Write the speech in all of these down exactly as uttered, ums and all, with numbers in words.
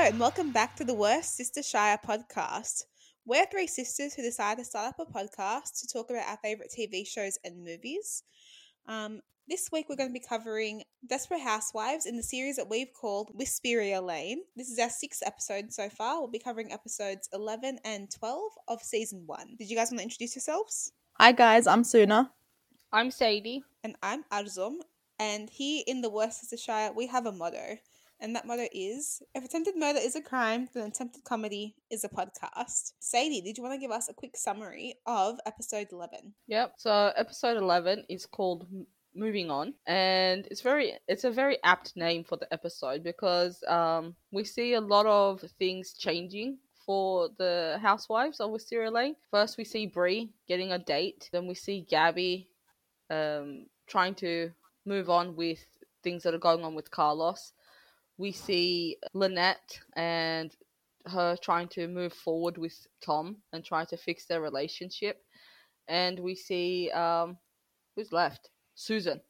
and welcome back to the Worst Sister Shire podcast. We're three sisters who decided to start up a podcast to talk about our favourite T V shows and movies. Um, this week we're going to be covering Desperate Housewives in the series that we've called Wisteria Lane. This is our sixth episode so far. We'll be covering episodes eleven and twelve of season one. Did you guys want to introduce yourselves? Hi guys, I'm Suna. I'm Sadie. And I'm Arzum. And here in the Worst Sister Shire, we have a motto. And that motto is, if attempted murder is a crime, then attempted comedy is a podcast. Sadie, did you want to give us a quick summary of episode eleven? Yep. So episode eleven is called M- Moving On, and it's very it's a very apt name for the episode because um we see a lot of things changing for the housewives of Wisteria Lane. First, we see Bree getting a date. Then we see Gabby um trying to move on with things that are going on with Carlos. We see Lynette and her trying to move forward with Tom and trying to fix their relationship. And we see, um, who's left? Susan.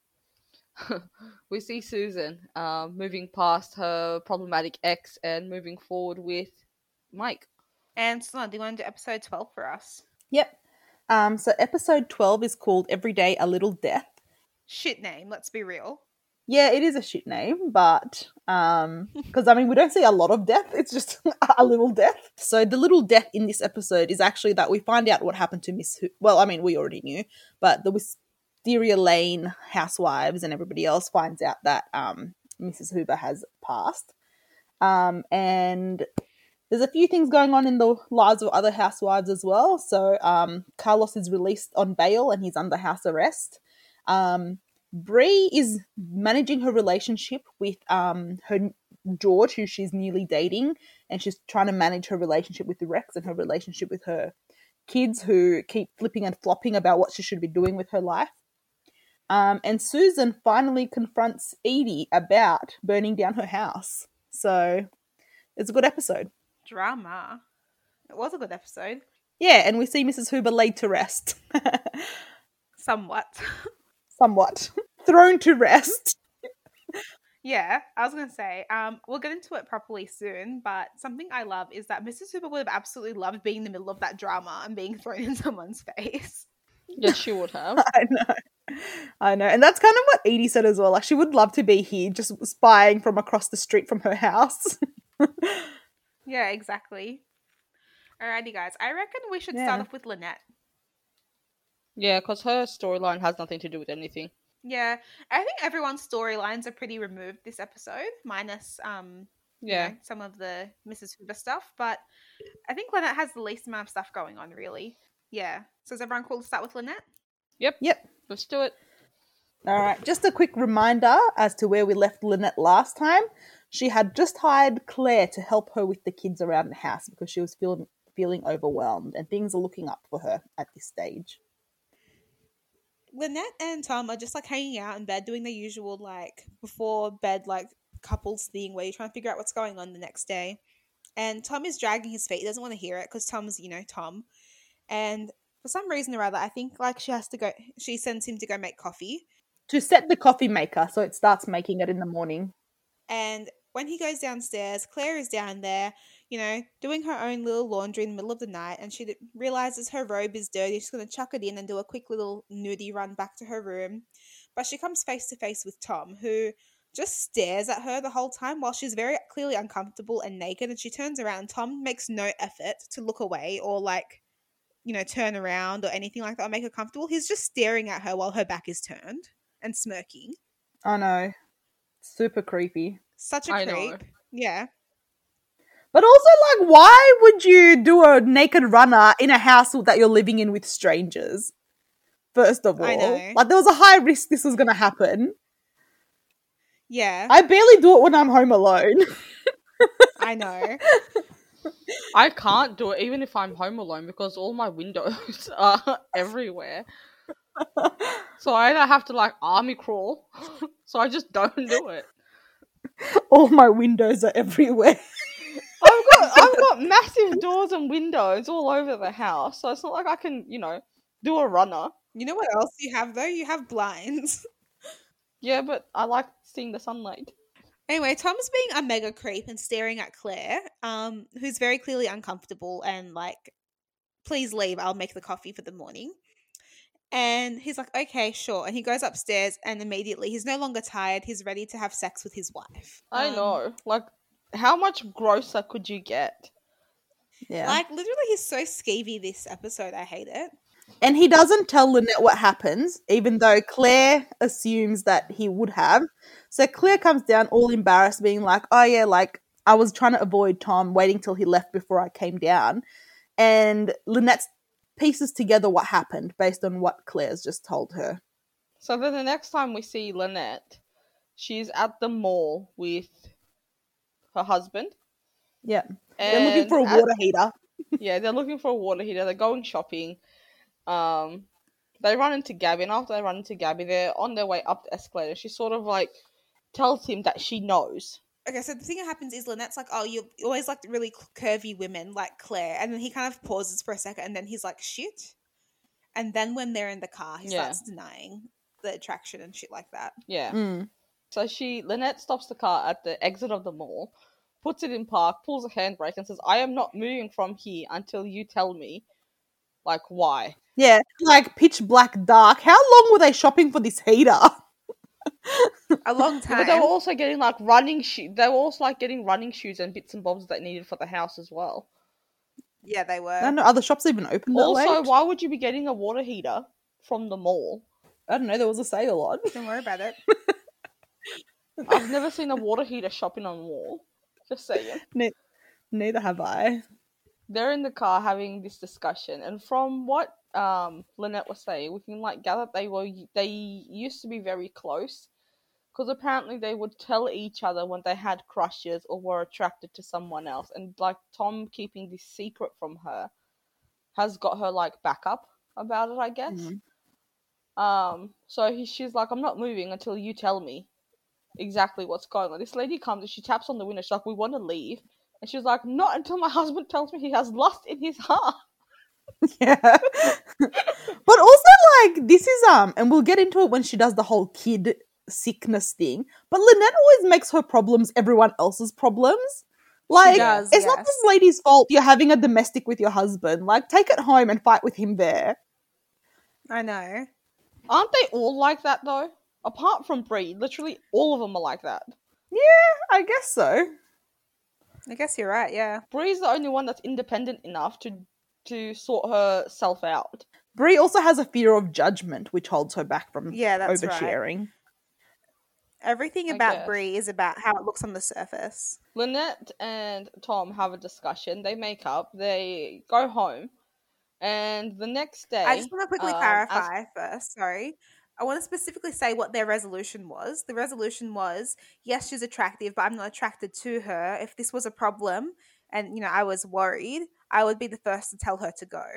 We see Susan uh, moving past her problematic ex and moving forward with Mike. And Sona, do you want to do episode twelve for us? Yep. Um, so episode twelve is called Every Day a Little Death. Shit name, let's be real. Yeah, it is a shit name, but um, because I mean we don't see a lot of death; it's just a little death. So the little death in this episode is actually that we find out what happened to Miss. Ho- well, I mean we already knew, but the Wisteria Lane housewives and everybody else finds out that um Missus Hoover has passed. Um, and there's a few things going on in the lives of other housewives as well. So um, Carlos is released on bail and he's under house arrest. Um. Bree is managing her relationship with um her George, who she's newly dating, and she's trying to manage her relationship with Rex and her relationship with her kids, who keep flipping and flopping about what she should be doing with her life. Um, and Susan finally confronts Edie about burning down her house. So it's a good episode. Drama. It was a good episode. Yeah, and we see Missus Hoover laid to rest. Somewhat. Somewhat. Thrown to rest. Yeah, I was going to say, um, we'll get into it properly soon, but something I love is that Missus Hoover would have absolutely loved being in the middle of that drama and being thrown in someone's face. Yes, she would have. I know. I know. And that's kind of what Edie said as well. Like, she would love to be here, just spying from across the street from her house. Yeah, exactly. Alrighty, guys. I reckon we should Yeah. start off with Lynette. Yeah, because her storyline has nothing to do with anything. Yeah, I think everyone's storylines are pretty removed this episode, minus um, Yeah. you know, some of the Missus Hoover stuff. But I think Lynette has the least amount of stuff going on, really. Yeah. So is everyone cool to start with Lynette? Yep. Yep. Let's do it. All right. Just a quick reminder as to where we left Lynette last time. She had just hired Claire to help her with the kids around the house because she was feeling feeling overwhelmed, and things are looking up for her at this stage. Lynette and Tom are just like hanging out in bed, doing the usual like before bed like couples thing where you're trying to figure out what's going on the next day. And Tom is dragging his feet. He doesn't want to hear it because Tom's, you know, Tom. And for some reason or other, I think like she has to go. She sends him to go make coffee. To set the coffee maker so it starts making it in the morning. And when he goes downstairs, Claire is down there, you know, doing her own little laundry in the middle of the night, and she realizes her robe is dirty. She's going to chuck it in and do a quick little nudie run back to her room. But she comes face to face with Tom, who just stares at her the whole time while she's very clearly uncomfortable and naked. And she turns around. Tom makes no effort to look away or like, you know, turn around or anything like that or make her comfortable. He's just staring at her while her back is turned and smirking. I know. Super creepy. Such a I creep. know. Yeah. But also, like, why would you do a naked runner in a house that you're living in with strangers? First of all. I know. Like, there was a high risk this was going to happen. Yeah. I barely do it when I'm home alone. I know. I can't do it even if I'm home alone because all my windows are everywhere. So I either have to like army crawl, so I just don't do it. All my windows are everywhere. I've got I've got massive doors and windows all over the house, so it's not like I can, you know, do a runner. You know what else you have though? You have blinds. Yeah, but I like seeing the sunlight. Anyway, Tom's being a mega creep and staring at Claire, um, who's very clearly uncomfortable and like, please leave, I'll make the coffee for the morning. And he's like, okay, sure. And he goes upstairs and immediately he's no longer tired. He's ready to have sex with his wife. I Um, know. Like, how much grosser could you get? Yeah. Like, literally, he's so skeevy this episode. I hate it. And he doesn't tell Lynette what happens, even though Claire assumes that he would have. So Claire comes down all embarrassed, being like, oh yeah, like, I was trying to avoid Tom, waiting till he left before I came down. And Lynette pieces together what happened based on what Claire's just told her. So then the next time we see Lynette, she's at the mall with her husband. Yeah. They're looking And for a at- water heater. yeah, they're looking for a water heater. They're going shopping. Um, they run into Gabby, and after they run into Gabby, they're on their way up the escalator. She sort of like tells him that she knows. Okay, so the thing that happens is Lynette's like, oh, you always like really curvy women like Claire. And then he kind of pauses for a second and then he's like, shit. And then when they're in the car, he Yeah. starts denying the attraction and shit like that. Yeah. Mm. So she, Lynette stops the car at the exit of the mall, puts it in park, pulls a handbrake, and says, I am not moving from here until you tell me, like, why. Yeah, like pitch black dark. How long were they shopping for this heater? A long Yeah, time. but they were also getting, like, running shoes. They were also, like, getting running shoes and bits and bobs that they needed for the house as well. Yeah, they were. I don't know, are the shops even open that Also, late? why would you be getting a water heater from the mall? I don't know, there was a sale on. Don't worry about it. I've never seen a water heater shopping on wall. Just saying. Ne- neither have I. They're in the car having this discussion, and from what um Lynette was saying, we can like gather they were they used to be very close, because apparently they would tell each other when they had crushes or were attracted to someone else, and like Tom keeping this secret from her has got her like back up about it, I guess. Mhm. Um, so he, she's like, I'm not moving until you tell me exactly what's going on. This lady comes and she taps on the window. She's like, we want to leave. And she's like, not until my husband tells me he has lust in his heart. Yeah. But also, like, this is, um, and we'll get into it when she does the whole kid sickness thing, but Lynette always makes her problems everyone else's problems. Like, does, it's not yes. this lady's fault you're having a domestic with your husband. Like, take it home and fight with him there. I know. Aren't they all like that, though? Apart from Brie, literally all of them are like that. I guess so. I guess you're right, yeah. Brie's the only one that's independent enough to to sort herself out. Brie also has a fear of judgment, which holds her back from Yeah, that's right. oversharing. Everything I about guess. Brie is about how it looks on the surface. Lynette and Tom have a discussion. They make up. They go home. And the next day... I just want to quickly um, clarify first, sorry. I want to specifically say what their resolution was. The resolution was, yes, she's attractive, but I'm not attracted to her. If this was a problem and, you know, I was worried, I would be the first to tell her to go.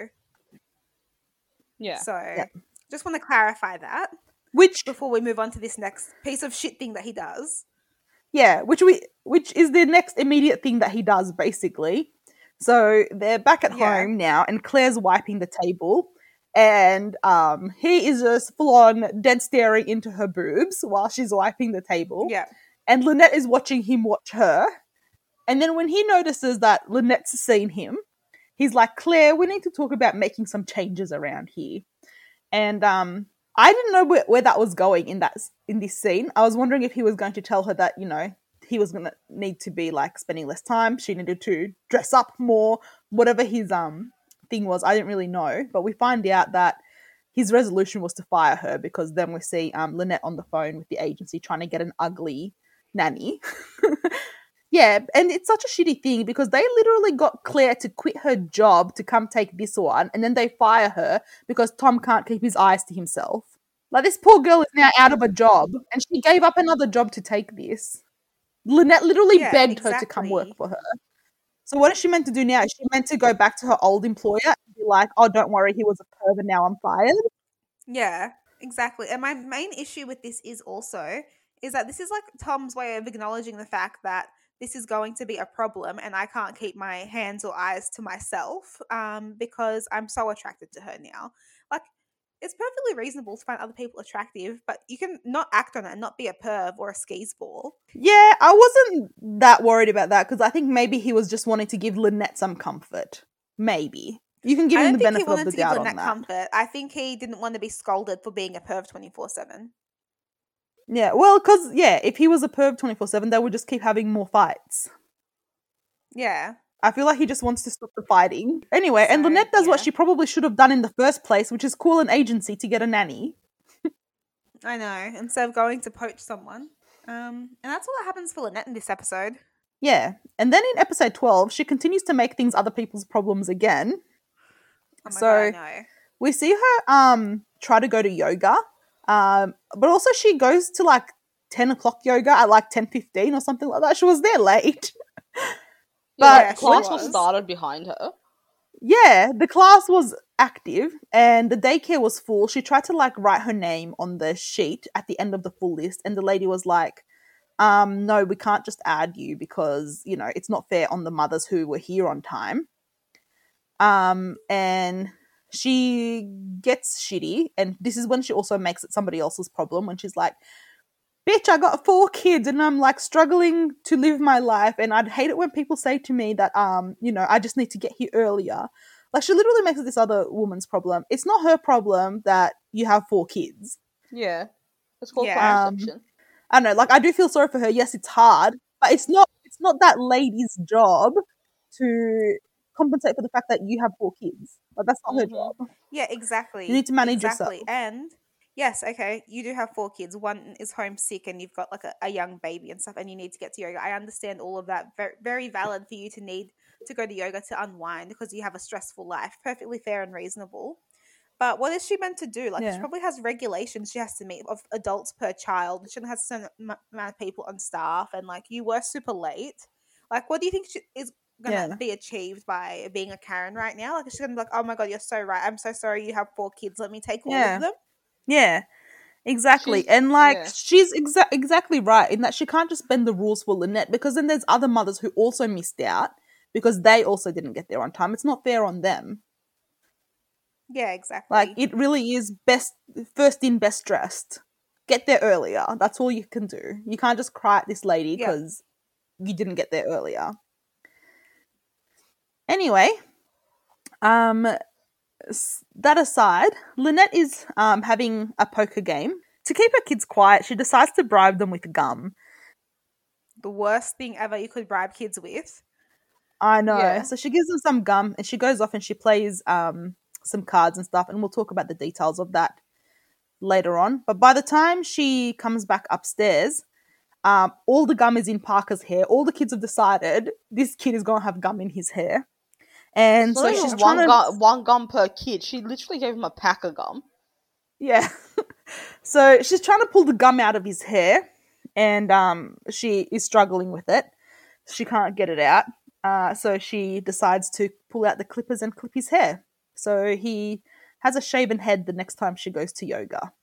Yeah. So, Yeah. just want to clarify that Which, before we move on to this next piece of shit thing that he does. yeah, which we, which is the next immediate thing that he does, basically. So they're back at Yeah. home now, and Claire's wiping the table, and um, he is just full on dead staring into her boobs while she's wiping the table. Yeah. And Lynette is watching him watch her. And then when he notices that Lynette's seen him, he's like, Claire, we need to talk about making some changes around here. And um, I didn't know where, where that was going in that in this scene. I was wondering if he was going to tell her that, you know, he was going to need to be like spending less time. She needed to dress up more, whatever his um thing was. I didn't really know. But we find out that his resolution was to fire her, because then we see um, Lynette on the phone with the agency trying to get an ugly nanny. Yeah, and it's such a shitty thing because they literally got Claire to quit her job to come take this one, and then they fire her because Tom can't keep his eyes to himself. Like, this poor girl is now out of a job, and she gave up another job to take this. Lynette literally Yeah, begged her to come work exactly. for her. So what is she meant to do now? Is she meant to go back to her old employer and be like, oh, don't worry, he was a perv and now I'm fired? Yeah, exactly. And my main issue with this is also is that this is like Tom's way of acknowledging the fact that this is going to be a problem and I can't keep my hands or eyes to myself um, because I'm so attracted to her now. Like, it's perfectly reasonable to find other people attractive, but you can not act on it and not be a perv or a skis ball. Yeah, I wasn't that worried about that because I think maybe he was just wanting to give Lynette some comfort. Maybe. You can give I him don't the think he benefit of wanted the to give doubt on Lynette that. comfort. I think he didn't want to be scolded for being a perv twenty-four seven. Yeah, well, because, yeah, if he was a perv twenty-four seven, they would just keep having more fights. Yeah. I feel like he just wants to stop the fighting. Anyway, and So, Lynette does what yeah. she probably should have done in the first place, which is call an agency to get a nanny. I know, instead of going to poach someone. Um, and that's all that happens for Lynette in this episode. Yeah, and then in episode twelve, she continues to make things other people's problems again. Oh my So god, I know. we see her um try to go to yoga, um, but also she goes to like ten o'clock yoga at like ten fifteen or something like that. She was there late. Yeah, But the class she was was. started behind her. Yeah, the class was active and the daycare was full. She tried to like write her name on the sheet at the end of the full list, and the lady was like, um, no, we can't just add you because, you know, it's not fair on the mothers who were here on time. Um, and she gets shitty, and this is when she also makes it somebody else's problem when she's like, bitch, I got four kids and I'm like struggling to live my life, and I'd hate it when people say to me that, um, you know, I just need to get here earlier. Like, she literally makes it this other woman's problem. It's not her problem that you have four kids. Yeah. It's called Yeah. contraception. I don't know, like, I do feel sorry for her. Yes, it's hard, but it's not it's not that lady's job to compensate for the fact that you have four kids. Like, that's not her Mhm. job. Yeah, exactly. You need to manage exactly. yourself. And yes, okay, you do have four kids. One is homesick and you've got like a, a young baby and stuff, and you need to get to yoga. I understand all of that. Very, very valid for you to need to go to yoga to unwind because you have a stressful life. Perfectly fair and reasonable. But what is she meant to do? Like, Yeah. she probably has regulations she has to meet of adults per child. She has a certain m- amount of people on staff, and like, you were super late. Like, what do you think she is gonna Yeah. be achieved by being a Karen right now? Like, she's gonna be like, "Oh my god, you're so right. I'm so sorry. You have four kids. Let me take all Yeah. of them." Yeah. Exactly. She's- and like yeah. she's exa- exactly right in that she can't just bend the rules for Lynette, because then there's other mothers who also missed out because they also didn't get there on time. It's not fair on them. Yeah, exactly. Like, it really is best first in, best dressed. Get there earlier. That's all you can do. You can't just cry at this lady Yeah. because you didn't get there earlier. Anyway, um, s- that aside, Lynette is um having a poker game. To keep her kids quiet, she decides to bribe them with gum. The worst thing ever you could bribe kids with. I know. Yeah. So she gives them some gum and she goes off and she plays um some cards and stuff, and we'll talk about the details of that later on. But by the time she comes back upstairs, um, all the gum is in Parker's hair. All the kids have decided this kid is gonna have gum in his hair. And It's so not she's even trying one, to gum, one gum per kid. She literally gave him a pack of gum. Yeah. So she's trying to pull the gum out of his hair, and um, she is struggling with it. She can't get it out. Uh, so she decides to pull out the clippers and clip his hair. So he has a shaven head the next time she goes to yoga.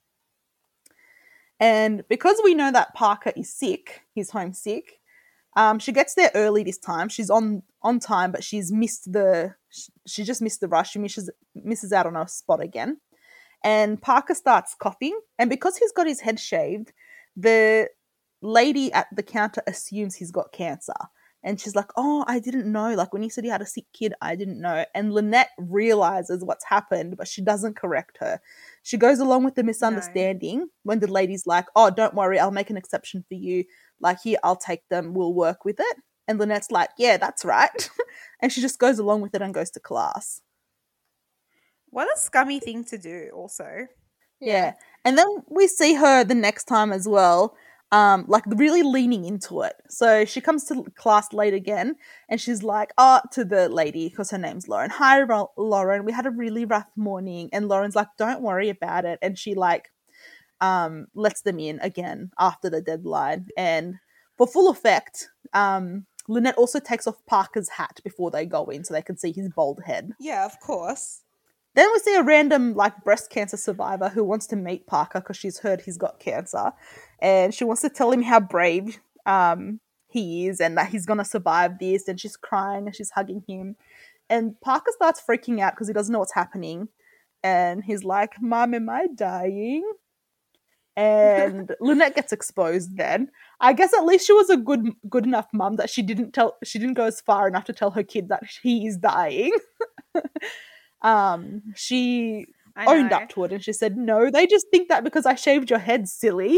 And because we know that Parker is sick, he's homesick, um, she gets there early this time. She's on, on time, but she's missed the, she just missed the rush. She misses, misses out on a spot again. And Parker starts coughing, and because he's got his head shaved, the lady at the counter assumes he's got cancer. And she's like, oh, I didn't know. Like, when you said he had a sick kid, I didn't know. And Lynette realizes what's happened, but she doesn't correct her. She goes along with the misunderstanding when the lady's like, oh, don't worry, I'll make an exception for you. Like, here, I'll take them. We'll work with it. And Lynette's like, yeah, that's right. And she just goes along with it and goes to class. What a scummy thing to do, also. Yeah. And then we see her the next time as well, um, like really leaning into it. So she comes to class late again, and she's like, oh, to the lady, because her name's Lauren. Hi, Ro- Lauren. We had a really rough morning. And Lauren's like, don't worry about it. And she like um, lets them in again after the deadline. And for full effect, um, Lynette also takes off Parker's hat before they go in so they can see his bald head. Yeah, of course. Then we see a random, like, breast cancer survivor who wants to meet Parker because she's heard he's got cancer. And she wants to tell him how brave um, he is and that he's going to survive this. And she's crying and she's hugging him. And Parker starts freaking out because he doesn't know what's happening. And he's like, Mom, am I dying? And Lynette gets exposed then. I guess at least she was a good good enough mum that she didn't tell she didn't go as far enough to tell her kid that he is dying. um she I owned know. up to it and she said, no, they just think that because I shaved your head, silly.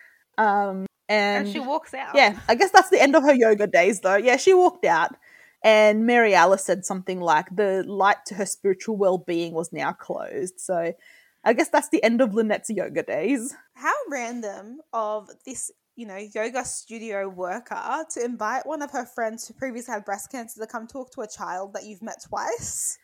Um and, And she walks out. yeah, I guess that's the end of her yoga days though. Yeah, she walked out. And Mary Alice said something like the light to her spiritual well-being was now closed. So I guess that's the end of Lynette's yoga days. How random of this, you know, yoga studio worker to invite one of her friends who previously had breast cancer to come talk to a child that you've met twice.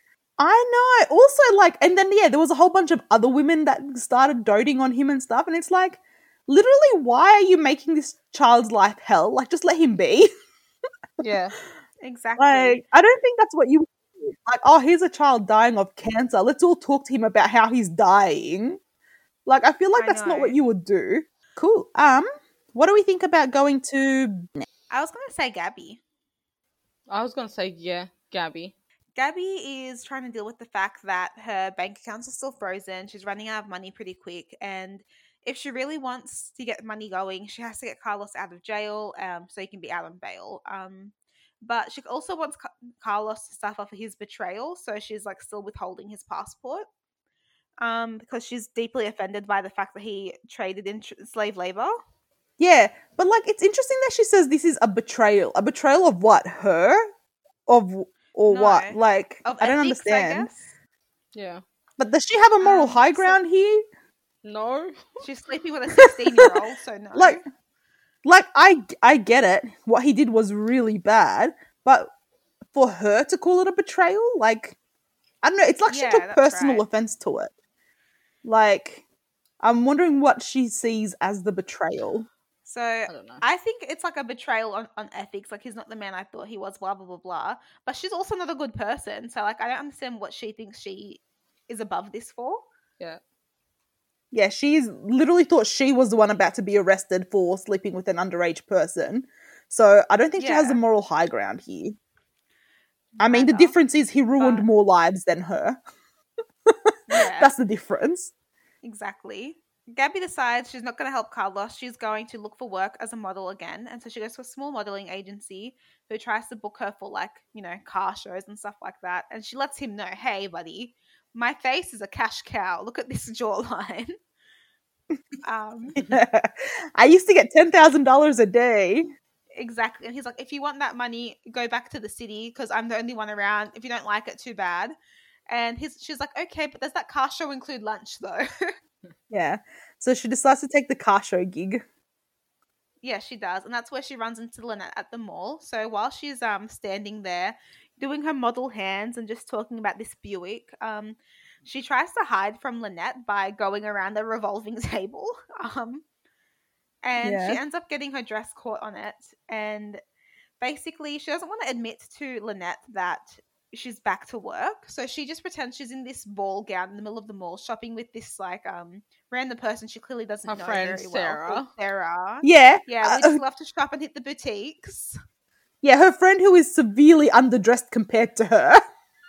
I know. Also, like, and then, yeah, there was a whole bunch of other women that started doting on him and stuff. And it's like, literally, why are you making this child's life hell? Like, just let him be. Yeah. Exactly. Like, I don't think that's what you like. Oh, here's a child dying of cancer. Let's all talk to him about how he's dying. Like, I feel like I that's not know. what you would do. Cool. Um, what do we think about going to? I was going to say Gabby. I was gonna say yeah, Gabby. Gabby is trying to deal with the fact that her bank accounts are still frozen. She's running out of money pretty quick. And if she really wants to get money going, she has to get Carlos out of jail um, so he can be out on bail. Um, but she also wants Ca- Carlos to suffer for his betrayal. So she's like still withholding his passport um, because she's deeply offended by the fact that he traded in tr- slave labor. Yeah, but like, it's interesting that she says this is a betrayal. A betrayal of what? Her? Of or No. what? Like, Of I don't ethics, understand. guess. Yeah. But does she have a moral Um, high so- ground here? No. She's sleeping with a sixteen-year-old, so no. Like, like I I get it. What he did was really bad, but for her to call it a betrayal, like, I don't know. It's like Yeah, she took that's personal right. offense to it. Like, I'm wondering what she sees as the betrayal. So I don't know. I think it's like a betrayal on, on ethics. Like, he's not the man I thought he was, blah, blah, blah, blah. But she's also not a good person. So, like, I don't understand what she thinks she is above this for. Yeah. Yeah, she's literally thought she was the one about to be arrested for sleeping with an underage person. So I don't think she has Yeah. a moral high ground here. I mean, the Neither. difference is he ruined but- more lives than her. Yeah, That's the difference. exactly. Gabby decides she's not going to help Carlos. She's going to look for work as a model again. And so she goes to a small modeling agency who tries to book her for, like, you know, car shows and stuff like that. And she lets him know, hey, buddy, my face is a cash cow. Look at this jawline. um, I used to get ten thousand dollars a day. exactly. And he's like, if you want that money, go back to the city because I'm the only one around. If you don't like it, too bad. And he's, she's like, okay, but does that car show include lunch, though? Yeah. So she decides to take the car show gig. Yeah, she does. And that's where she runs into Lynette at the mall. So while she's um standing there doing her model hands and just talking about this Buick, um, she tries to hide from Lynette by going around the revolving table. Um, and Yeah. she ends up getting her dress caught on it. And basically, she doesn't want to admit to Lynette that she's back to work. So she just pretends she's in this ball gown in the middle of the mall shopping with this, like, um random person she clearly doesn't Her know friend, very well. Sarah. called Sarah. Yeah. Yeah, we Uh, just love to shop and hit the boutiques. yeah, her friend who is severely underdressed compared to her.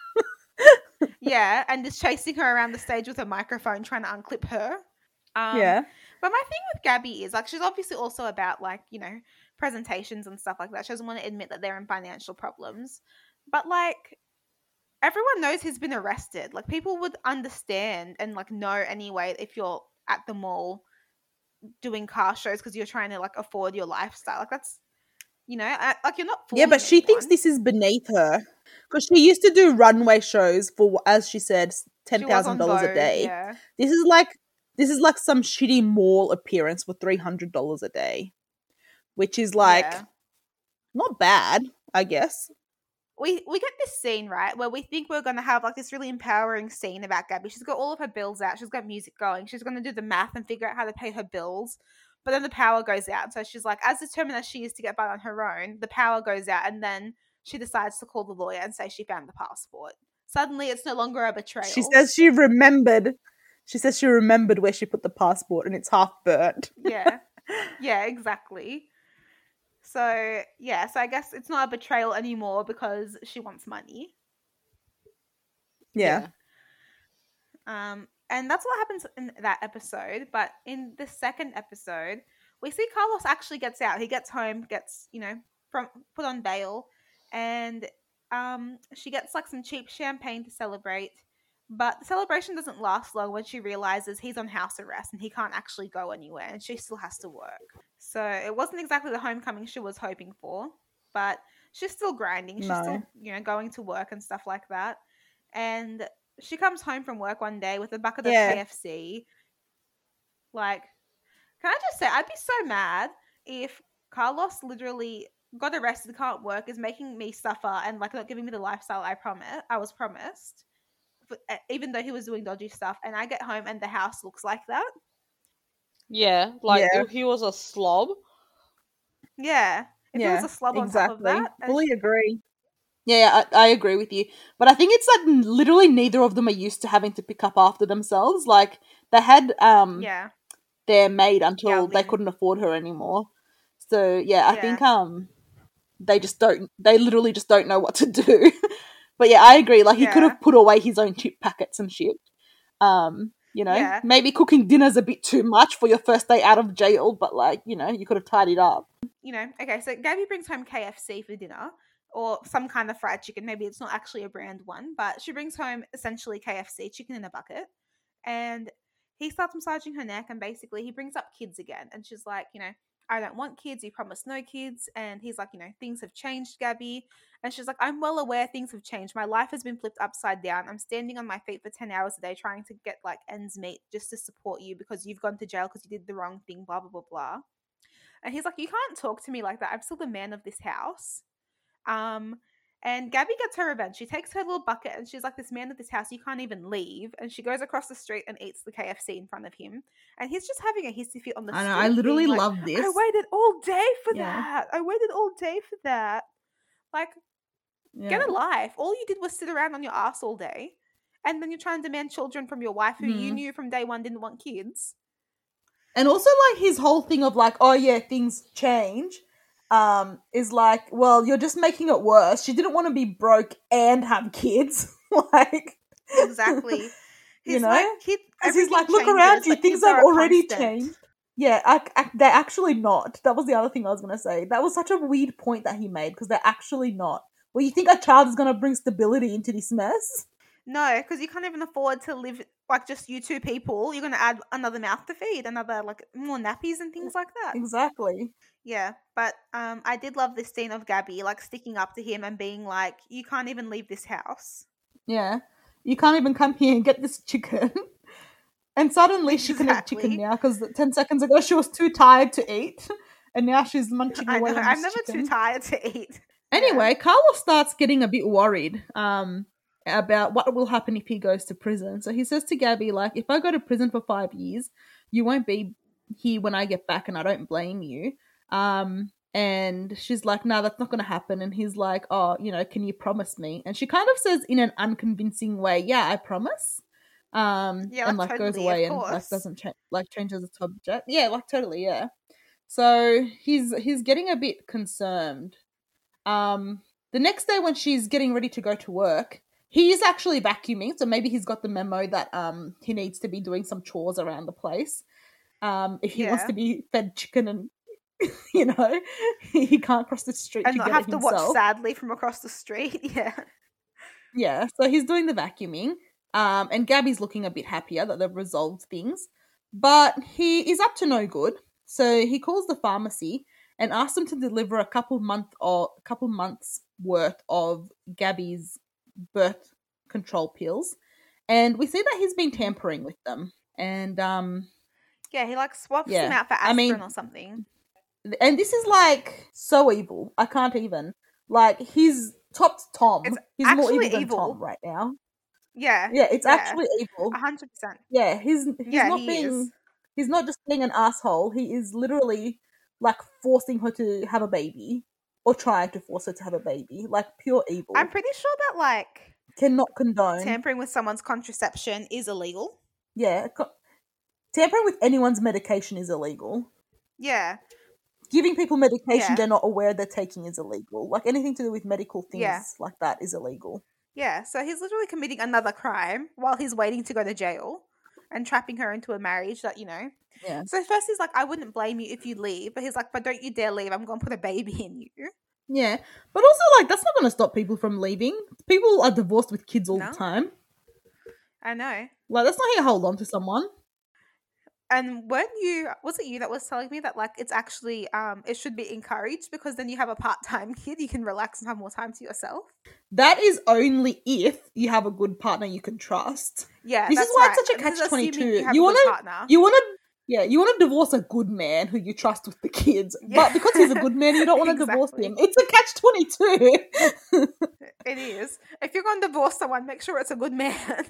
Yeah, and is chasing her around the stage with a microphone trying to unclip her. Um, yeah. But my thing with Gabby is, like, she's obviously also about, like, you know, presentations and stuff like that. She doesn't want to admit that they're in financial problems. But, like, everyone knows he's been arrested. Like, people would understand and, like, know anyway if you're at the mall doing car shows because you're trying to, like, afford your lifestyle. Like, that's, you know, I, like, you're not Yeah, but fooling she thinks anyone. this is beneath her. Because she used to do runway shows for, as she said, ten She was on thousand dollars a Vogue, day. Yeah. This is like this is like some shitty mall appearance for three hundred dollars a day. Which is like Yeah. not bad, I guess. we we get this scene, right, where we think we're going to have, like, this really empowering scene about Gabby. She's got all of her bills out. She's got music going. She's going to do the math and figure out how to pay her bills. But then the power goes out. So she's like, as determined as she is to get by on her own, the power goes out. And then she decides to call the lawyer and say she found the passport. Suddenly, it's no longer a betrayal. She says she remembered. She says she remembered where she put the passport and it's half burnt. Yeah. Yeah, exactly. So, yeah. So I guess it's not a betrayal anymore because she wants money. Yeah. Um, and that's what happens in that episode. But in the second episode, we see Carlos actually gets out. He gets home, gets, you know, from put on bail, and um, she gets like some cheap champagne to celebrate. But the celebration doesn't last long when she realizes he's on house arrest and he can't actually go anywhere, and she still has to work. So it wasn't exactly the homecoming she was hoping for, but she's still grinding. She's No. still, you know, going to work and stuff like that. And she comes home from work one day with a bucket Yeah. of K F C. Like, can I just say, I'd be so mad if Carlos literally got arrested, can't work, is making me suffer, and like not giving me the lifestyle I promise I was promised, but, uh, even though he was doing dodgy stuff, and I get home and the house looks like that. Yeah, like Yeah. if he was a slob. Yeah, if yeah, it was a slob exactly. on top of that, and Fully agree. Yeah, yeah I, I agree with you. But I think it's that literally neither of them are used to having to pick up after themselves. Like, they had um yeah, their maid until Yeah, they Lynn. couldn't afford her anymore. So, yeah, I Yeah. think um they just don't, they literally just don't know what to do. But yeah, I agree. Like, he could Yeah. have put away his own chip packets and shit. Um, you know, Yeah. maybe cooking dinner's a bit too much for your first day out of jail, but like, you know, you could have tidied up. you know, okay, so Gabby brings home K F C for dinner, or some kind of fried chicken. Maybe it's not actually a brand one, but she brings home essentially K F C, chicken in a bucket. And he starts massaging her neck, and basically he brings up kids again. And she's like, you know, I don't want kids. You promised no kids. And he's like, you know, things have changed, Gabby. And she's like, I'm well aware things have changed. My life has been flipped upside down. I'm standing on my feet for ten hours a day trying to get like ends meet just to support you because you've gone to jail because you did the wrong thing, blah, blah, blah, blah. And he's like, you can't talk to me like that. I'm still the man of this house. Um, and Gabby gets her revenge. She takes her little bucket and she's like, this man of this house, you can't even leave. And she goes across the street and eats the K F C in front of him. And he's just having a hissy fit on the I know, street. I literally being like, love this. I waited all day for Yeah. that. I waited all day for that. Like, Yeah. get a life. All you did was sit around on your ass all day. And then you're trying to demand children from your wife who you Mhm. knew from day one didn't want kids. And also, like, his whole thing of, like, oh, yeah, things change, um, is like, well, you're just making it worse. She didn't want to be broke and have kids. Like... Exactly. You He's know? like, kid, Because he's like, everything look around changes, you, but things kids are have a already constant. changed. Yeah, I, I, they're actually not. That was the other thing I was going to say. That was such a weird point that he made, because they're actually not. Well, you think a child is going to bring stability into this mess? No, because you can't even afford to live like just you two people. You're going to add another mouth to feed, another like more nappies and things like that. Exactly. Yeah, but um, I did love this scene of Gabby like sticking up to him and being like, "You can't even leave this house." Yeah. You can't even come here and get this chicken. And suddenly she can eat Exactly. chicken now, because ten seconds ago she was too tired to eat. And now she's munching I away know. on I'm this never chicken. too tired to eat. Anyway, Carlos starts getting a bit worried um, about what will happen if he goes to prison. So he says to Gabby, like, if I go to prison for five years, you won't be here when I get back, and I don't blame you. Um, and she's like, no, that's not going to happen. And he's like, oh, you know, can you promise me? And she kind of says in an unconvincing way, yeah, I promise. Um, Yeah, and like, like goes totally, away of and like course. doesn't change, like changes the subject. Yeah, like totally, yeah. So he's he's getting a bit concerned. Um, the next day when she's getting ready to go to work, he is actually vacuuming. So maybe he's got the memo that um he needs to be doing some chores around the place. Um, if he wants Yeah. to be fed chicken and you know he can't cross the street And to not get have it to himself. watch sadly from across the street. Yeah. Yeah, so he's doing the vacuuming. Um, and Gabby's looking a bit happier that they've resolved things. But he is up to no good. So he calls the pharmacy and asks them to deliver a couple month or a couple months worth of Gabby's birth control pills. And we see that he's been tampering with them. And um Yeah, he like swaps Yeah, them out for I aspirin mean- or something. and this is like so evil. I can't even. Like, he's topped Tom. It's He's more actually evil than evil. Tom right now. Yeah. Yeah, it's Yeah. actually evil. A hundred percent. Yeah, he's he's Yeah, not he being is. he's not just being an asshole. He is literally like forcing her to have a baby, or trying to force her to have a baby. Like, pure evil. I'm pretty sure that like Cannot condone. tampering with someone's contraception is illegal. yeah, co- tampering with anyone's medication is illegal. Yeah. Giving people medication Yeah. they're not aware they're taking is illegal. Like, anything to do with medical things Yeah. like that is illegal. Yeah, so he's literally committing another crime while he's waiting to go to jail and trapping her into a marriage that, you know. Yeah. So first he's like, I wouldn't blame you if you leave. But he's like, but don't you dare leave. I'm going to put a baby in you. Yeah. But also, like, that's not going to stop people from leaving. People are divorced with kids all No. the time. I know. Like, that's not how you hold on to someone. And when you, was it you that was telling me that, like, it's actually, um, it should be encouraged because then you have a part-time kid, you can relax and have more time to yourself? That is only if you have a good partner you can trust. Yeah, This that's is why right. it's such a This is catch twenty-two. assuming You, have You a want good to, partner. you want to, yeah, you want to divorce a good man who you trust with the kids. Yeah. But because he's a good man, you don't want to divorce Exactly. him. It's a catch twenty-two. It is. If you're going to divorce someone, make sure it's a good man.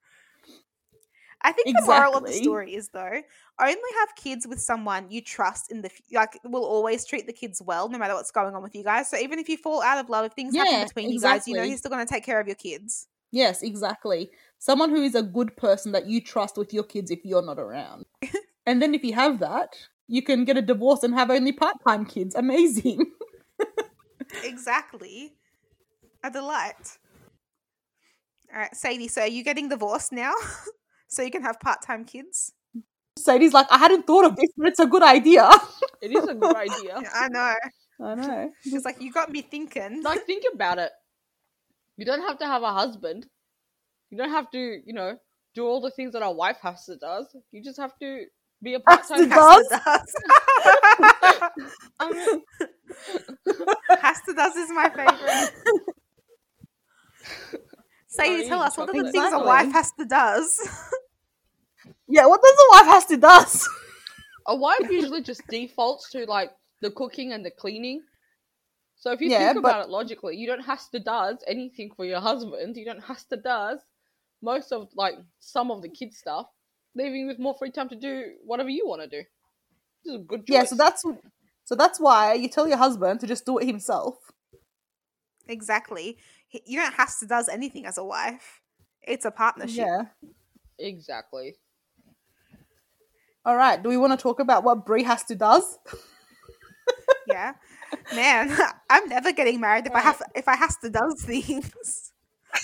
I think the moral of the Exactly. story is, though, only have kids with someone you trust in the f- like will always treat the kids well no matter what's going on with you guys. So even if you fall out of love, if things Yeah, happen between you guys, you know exactly. he's still going to take care of your kids. Yes, exactly. Someone who is a good person that you trust with your kids if you're not around. And then if you have that, you can get a divorce and have only part-time kids. Amazing. Exactly. A delight. All right, Sadie, so are you getting divorced now? So you can have part-time kids? Sadie's like, I hadn't thought of this, but it's a good idea. It is a good idea. Yeah, I know. I know. She's like, you got me thinking. Like, think about it. You don't have to have a husband. You don't have to, you know, do all the things that a wife has to does. You just have to be a Has part-time to husband. does? Hasta does. Hasta does is my favorite. Sadie, eat tell us, what are the chocolate. things a Exactly. wife has to does? Yeah, what does a wife has to does? A wife usually just defaults to, like, the cooking and the cleaning. So if you Yeah, think but- about it logically, you don't have to does anything for your husband. You don't have to does most of, like, some of the kid stuff, leaving with more free time to do whatever you want to do. This is a good choice. Yeah, so that's so that's why you tell your husband to just do it himself. Exactly. He- You don't have to does anything as a wife. It's a partnership. Yeah. Exactly. All right. Do we want to talk about what Brie has to does? Yeah. Man, I'm never getting married if I have if I has to does things.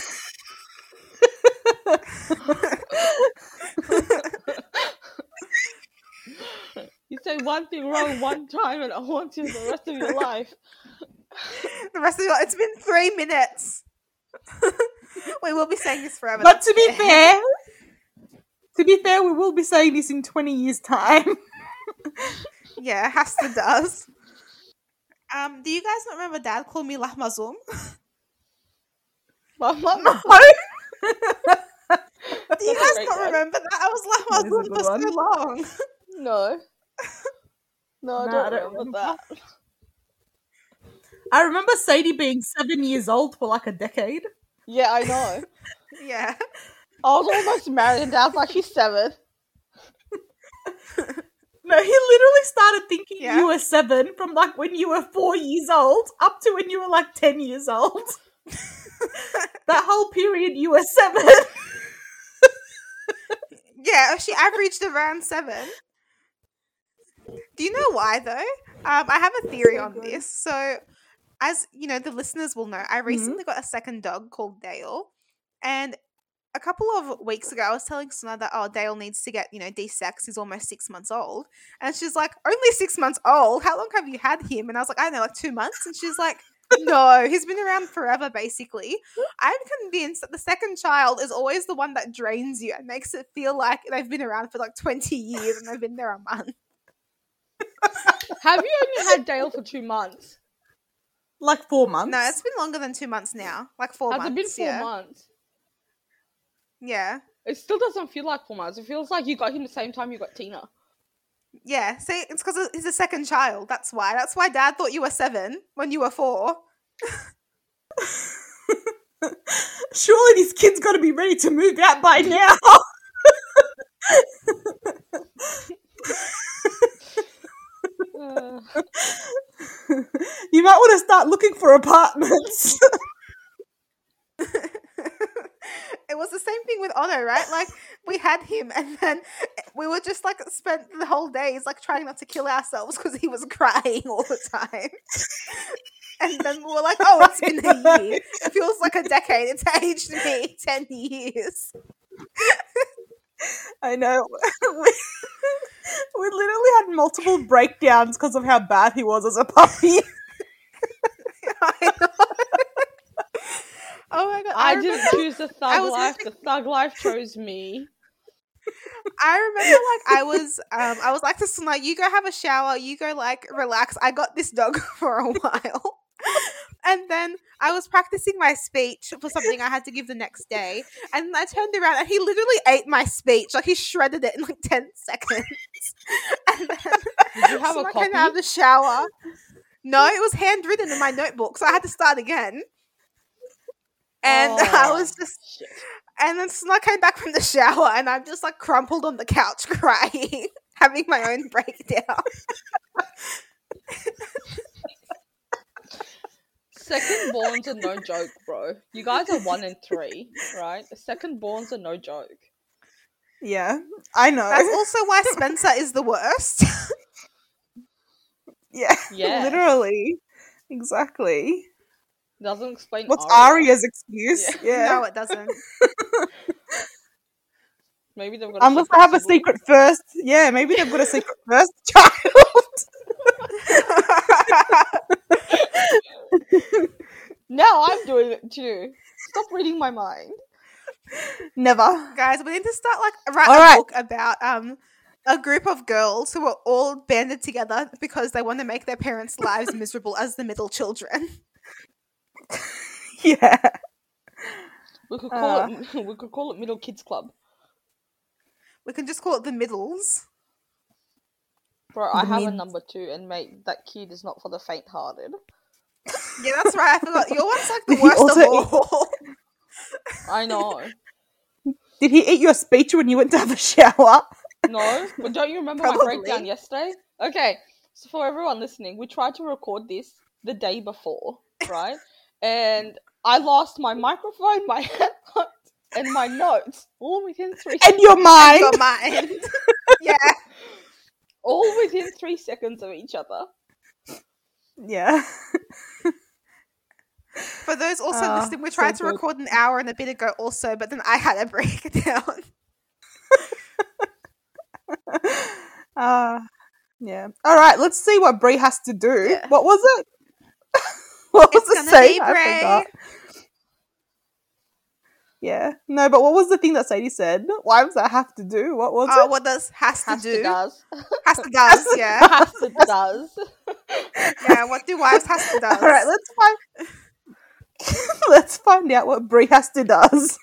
You say one thing wrong one time and I want you the rest of your life. The rest of your it's been three minutes. We will be saying this forever. But that's to be fair, to be fair, we will be saying this in twenty years' time. Yeah, has to does. Um, do you guys not remember Dad called me Lahmazum? My mum, No. Do you That's a guys great not one. remember that? I was That is a Lahmazum good for so one. long. no. No, I No, don't I don't remember remember. that. I remember Sadie being seven years old for like a decade. Yeah, I know. Yeah. I was almost married and Dad's like, she's seven. No, he literally started thinking Yeah. you were seven from like when you were four years old up to when you were like ten years old. That whole period you were seven. Yeah, she averaged around seven. Do you know why though? Um, I have a theory So on good. this. So, as you know, the listeners will know, I recently got a second dog called Dale, and a couple of weeks ago, I was telling Sona that oh, Dale needs to get you know de-sexed. He's almost six months old, and she's like, "Only six months old? How long have you had him?" And I was like, "I don't know, like two months." And she's like, "No, he's been around forever. Basically, I'm convinced that the second child is always the one that drains you and makes it feel like they've been around for like twenty years and they've been there a month." Have you only had Dale for two months? Like four months. No, it's been longer than two months now. Like four Has months. it been four yeah. months? Yeah. It still doesn't feel like four months. It feels like you got him the same time you got Tina. Yeah. See, it's because he's a second child. That's why. That's why Dad thought you were seven when you were four. Surely this kid's got to be ready to move out by now. Uh, You might want to start looking for apartments. It was the same thing with Otto, right? Like we had him, and then we were just like spent the whole days like trying not to kill ourselves because he was crying all the time. And then we were like, oh, it's been a year. It feels like a decade. It's aged me ten years. I know. we, we literally had multiple breakdowns because of how bad he was as a puppy. I know. Oh my god! I, I, didn't remember, choose the I thug was life. with- The thug life chose me. I remember, like, I was, um, I was like to Suna, you go have a shower, you go, like, relax. I got this dog for a while. And then I was practicing my speech for something I had to give the next day. And I turned around and he literally ate my speech. Like, he shredded it in, like, ten seconds. And then Did you have Suna a came copy? out of the shower. No, it was handwritten in my notebook, so I had to start again. And I was Oh, just... shit. And then Suna came back from the shower and I'm just like crumpled on the couch crying, having my own breakdown. Second borns are no joke, bro. You guys are one and three, right? The second borns are no joke. Yeah, I know. That's also why Spencer is the worst. yeah, Yeah. literally. Exactly. Doesn't explain What's Aria. Arya's excuse? Yeah. Yeah. No, it doesn't. Maybe they've got a Unless secret they have a sibling. secret first. Yeah, maybe they've got a secret first child. Now I'm doing it too. Stop reading my mind. Never. Guys, we need to start like write All a right. book about um a group of girls who are all banded together because they want to make their parents' lives miserable as the middle children. Yeah. We could call Uh. it. We could call it Middle Kids Club. We can just call it the middles. Bro, I The have a mids. number two, and mate, that kid is not for the faint-hearted. Yeah, that's right. I forgot. Your one's like the Did he worst also of all. I know. Did he eat your speech when you went to have a shower? No, but don't you remember my Probably. breakdown yesterday? Okay, so for everyone listening, we tried to record this the day before, right? And I lost my microphone, my headphones, and my notes all within three And your mind. Your mind. Yeah. all within three seconds of each other. Yeah. For those also Ah, listening, we so tried to good. record an hour and a bit ago also, but then I had a breakdown. Uh, yeah. All right, let's see what Brie has to do. Yeah. What was it? what was It's the gonna saying? be I Brie. forgot. Yeah. No, but what was the thing that Sadie said? Wives that have to do? What was Oh, it? what does has to Has do? to does. Has to does, yeah. Has to does. Yeah, what do wives has to does? All right, let's find. let's find out what Brie has to does.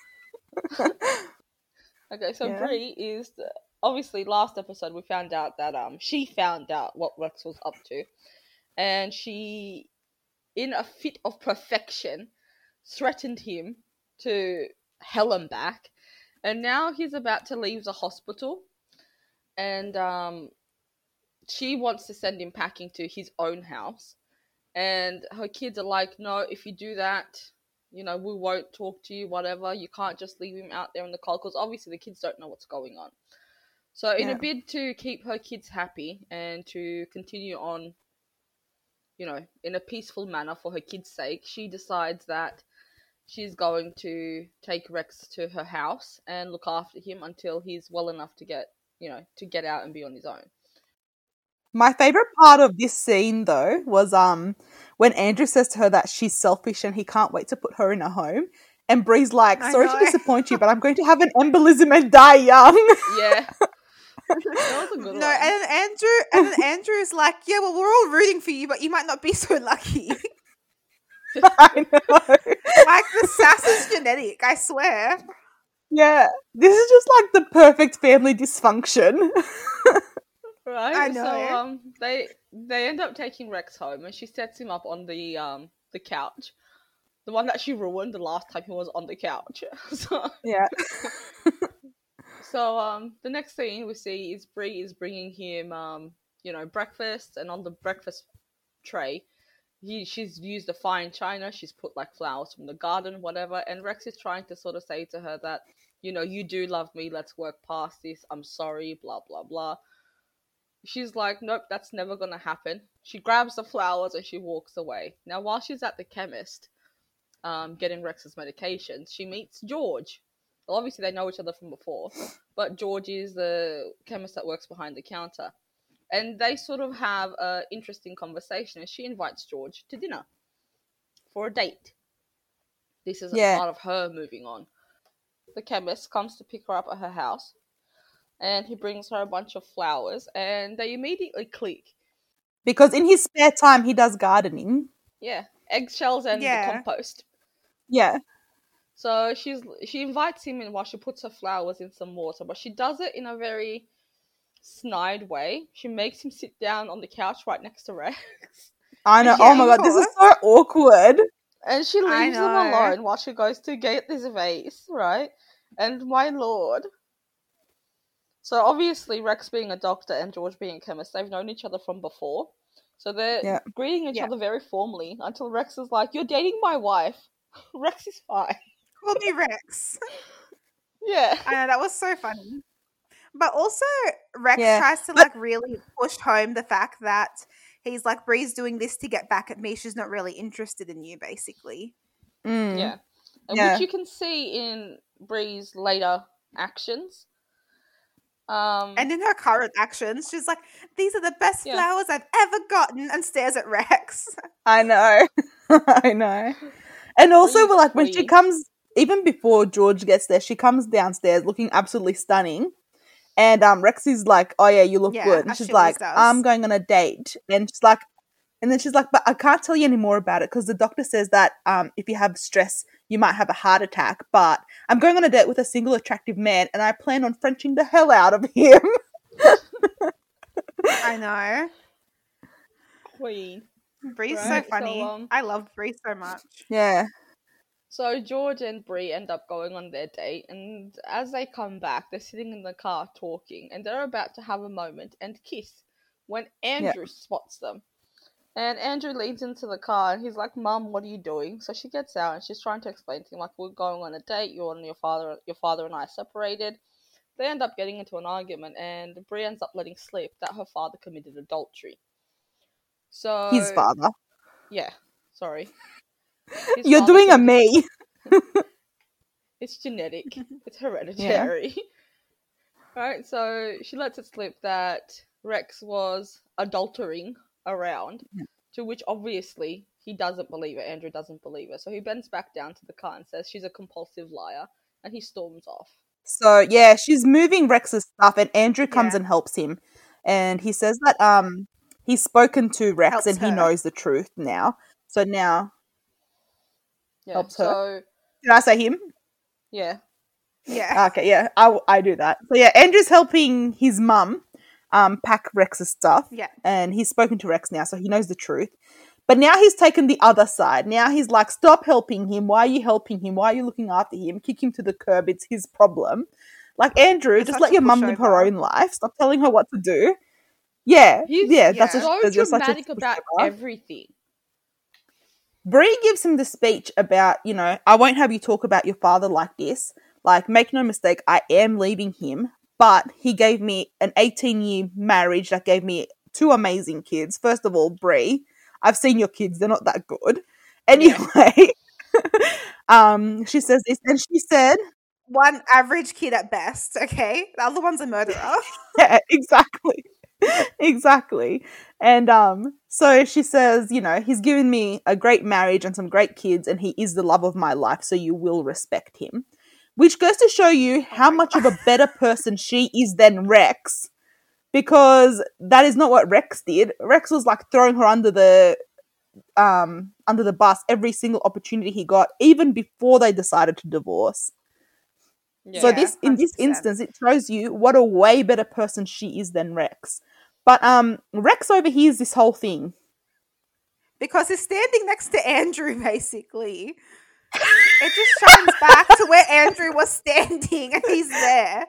Okay, so Yeah. Brie is the, obviously last episode we found out that um she found out what Rex was up to, and she, in a fit of perfection, threatened him to hell him back, and now he's about to leave the hospital, and um she wants to send him packing to his own house, and her kids are like, no, if you do that, you know, we won't talk to you, whatever. You can't just leave him out there in the cold, because obviously the kids don't know what's going on. So in Yeah. a bid to keep her kids happy and to continue on, you know, in a peaceful manner for her kids' sake, she decides that she's going to take Rex to her house and look after him until he's well enough to get, you know, to get out and be on his own. My favorite part of this scene, though, was um when Andrew says to her that she's selfish and he can't wait to put her in a home. And Bree's like, I sorry to know. disappoint you, but I'm going to have an embolism and die young. Yeah. That was a good No, one. and then Andrew and then Andrew's like, yeah, well, we're all rooting for you, but you might not be so lucky. I know. Like, the sass is genetic, I swear. Yeah, this is just like the perfect family dysfunction. Right. I know. So um, they they end up taking Rex home, and she sets him up on the um the couch, the one that she ruined the last time he was on the couch. so Yeah. so um the next scene we see is Brie is bringing him um you know breakfast, and on the breakfast tray, he she's used a fine china. She's put like flowers from the garden, whatever. And Rex is trying to sort of say to her that, you know, you do love me. Let's work past this. I'm sorry. Blah blah blah. she's like, nope, that's never gonna happen. She grabs the flowers and she walks away. Now, while she's at the chemist, um, getting Rex's medications, she meets George. Well, obviously they know each other from before, but George is the chemist that works behind the counter. And they sort of have an interesting conversation, and she invites George to dinner for a date. This is Yeah. a part of her moving on. The chemist comes to pick her up at her house, and he brings her a bunch of flowers, and they immediately click. Because in his spare time, he does gardening. Yeah, eggshells and Yeah. compost. Yeah. So she's she invites him in while she puts her flowers in some water, but she does it in a very snide way. She makes him sit down on the couch right next to Rex. I know. Yeah, Oh my of god, this is course. so awkward. And she I leaves him know. alone while she goes to get this vase, right? And my lord. So obviously Rex being a doctor and George being a chemist, they've known each other from before. So they're Yeah. greeting each Yeah. other very formally until Rex is like, you're dating my wife. Rex is fine. Call me Rex. Yeah. I know, that was so funny. But also, Rex Yeah, tries to but- like really push home the fact that he's like, Bree's doing this to get back at me. She's not really interested in you, basically. Mm. Yeah. And Yeah. which you can see in Bree's later actions. Um, And in her current actions, she's like, these are the best Yeah. flowers I've ever gotten, and stares at Rex. I know. I know. And also, Breathe well, like, when she free. comes, even before George gets there, she comes downstairs looking absolutely stunning. And um, Rex is like, oh, yeah, you look Yeah, good. And as she's she like, always does. I'm going on a date. And she's like, and then she's like, but I can't tell you any more about it because the doctor says that um, if you have stress, you might have a heart attack. But I'm going on a date with a single attractive man and I plan on Frenching the hell out of him. I know. Queen. Bree's Right, so funny. so, um, I love Bree so much. Yeah. So George and Bree end up going on their date, and as they come back, they're sitting in the car talking, and they're about to have a moment and kiss when Andrew spots them. And Andrew leans into the car, and he's like, "Mum, what are you doing?" So she gets out, and she's trying to explain to him, like, "We're going on a date. You and your father, your father and I are separated." They end up getting into an argument, and Bree ends up letting slip that her father committed adultery. So His father. yeah, sorry. His You're father doing a committed- me. It's genetic. It's hereditary. Right, so she lets it slip that Rex was adultering around, Yeah. to which obviously he doesn't believe it. Andrew doesn't believe it. So he bends back down to the car and says she's a compulsive liar, and he storms off. So yeah, she's moving Rex's stuff, and Andrew comes Yeah. and helps him, and he says that um he's spoken to Rex Helps and he her. knows the truth now. So now, Yeah, Helps her. so, did I say him? yeah. Yeah. Okay, yeah, I, I do that. So yeah, Andrew's helping his mum um pack Rex's stuff, Yeah. and he's spoken to Rex now, so he knows the truth. But now he's taken the other side. Now he's like, stop helping him. Why are you helping him? Why are you looking after him? Kick him to the curb. It's his problem. Like, Andrew, You're just such let a your mum live her pushover. own life. Stop telling her what to do. Yeah, He's yeah, that's what Yeah. she so says. You're such a dramatic about pushover. everything. Bree gives him the speech about, you know, I won't have you talk about your father like this. Like, make no mistake, I am leaving him, but he gave me an eighteen-year marriage that gave me two amazing kids. First of all, Bree, I've seen your kids; they're not that good. Anyway, um, she says this, and she said, One average kid at best, okay? The other one's a murderer. yeah, exactly. Exactly. And um so she says, you know, he's given me a great marriage and some great kids and he is the love of my life, so you will respect him. Which goes to show you how my much of a better person she is than Rex, because that is not what Rex did. Rex was like throwing her under the um under the bus every single opportunity he got, even before they decided to divorce. Yeah. So this in this one hundred percent. instance, it shows you what a way better person she is than Rex. But um, Rex overhears this whole thing. Because he's standing next to Andrew, basically. It just shines back to where Andrew was standing, and he's there.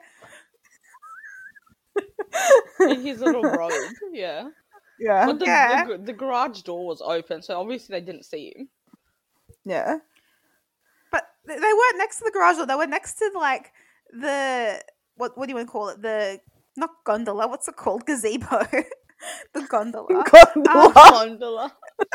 In his little robe, yeah. Yeah, But the, Yeah. the, the garage door was open, so obviously they didn't see him. yeah, But th- they weren't next to the garage door. They were next to like the what? What do you want to call it? The not gondola. What's it called? Gazebo. The gondola. Gondola. Gondola.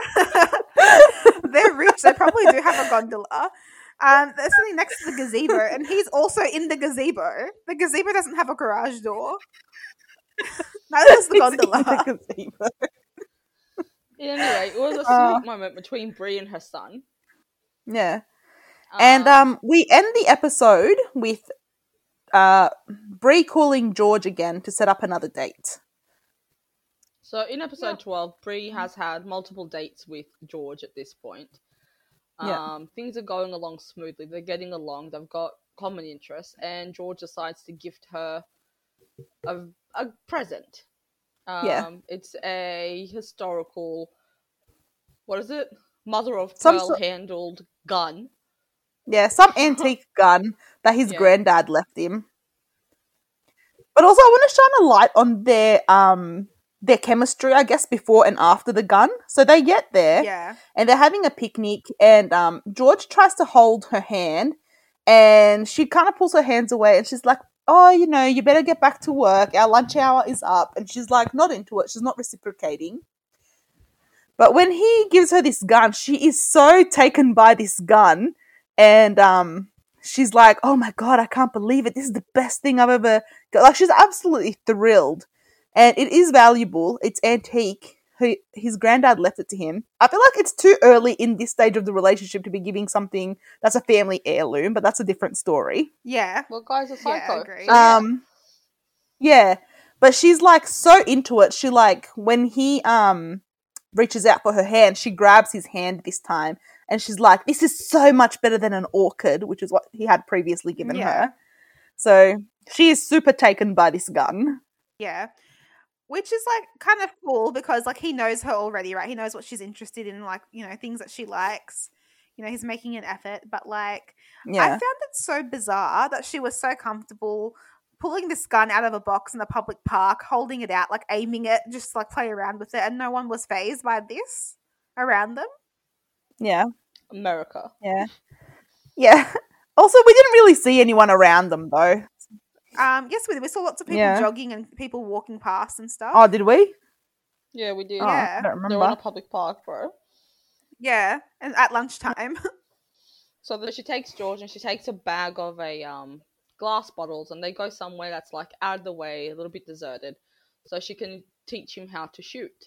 They're rich. They probably do have a gondola. Um, they're sitting next to the gazebo, and he's also in the gazebo. The gazebo doesn't have a garage door. Neither does the He's in gondola. the gazebo. Anyway, it was a sweet Uh. moment between Brie and her son. Yeah. And um, we end the episode with uh, Brie calling George again to set up another date. So in episode twelve, Brie has had multiple dates with George at this point. Um, Yeah. Things are going along smoothly. They're getting along. They've got common interests, and George decides to gift her a, a present. Um, Yeah. It's a historical, what is it? Mother of Some pearl sort- handled gun. Yeah, some antique gun that his Yeah. granddad left him. But also, I want to shine a light on their um their chemistry, I guess, before and after the gun. So they get there, Yeah. and they're having a picnic, and um George tries to hold her hand, and she kind of pulls her hands away, and she's like, "Oh, you know, you better get back to work. Our lunch hour is up." And she's like, not into it. She's not reciprocating. But when he gives her this gun, she is so taken by this gun. And um, she's like, "Oh my God, I can't believe it. This is the best thing I've ever got." Like, she's absolutely thrilled. And it is valuable. It's antique. He, his granddad left it to him. I feel like it's too early in this stage of the relationship to be giving something that's a family heirloom, but that's a different story. Yeah. Well, guys are Yeah, I psycho. agree. So, yeah. Um, yeah, but she's like so into it. She like when he um reaches out for her hand, she grabs his hand this time, and she's like, "This is so much better than an orchid," which is what he had previously given Yeah. her. So she is super taken by this gun. Yeah. Which is like kind of cool because like he knows her already, right? He knows what she's interested in, like, you know, things that she likes. You know, he's making an effort, but like I Yeah, found it so bizarre that she was so comfortable pulling this gun out of a box in a public park, holding it out, like aiming it, just like play around with it, and no one was fazed by this around them. yeah, America. yeah, yeah. Also, we didn't really see anyone around them though. Um, yes, we, we saw lots of people Yeah. jogging and people walking past and stuff. Oh, did we? Yeah, we did. Oh, Yeah. I don't They're on a remember. public park, bro. Yeah, and at lunchtime. So that she takes George and she takes a bag of a um glass bottles, and they go somewhere that's like out of the way, a little bit deserted, so she can teach him how to shoot.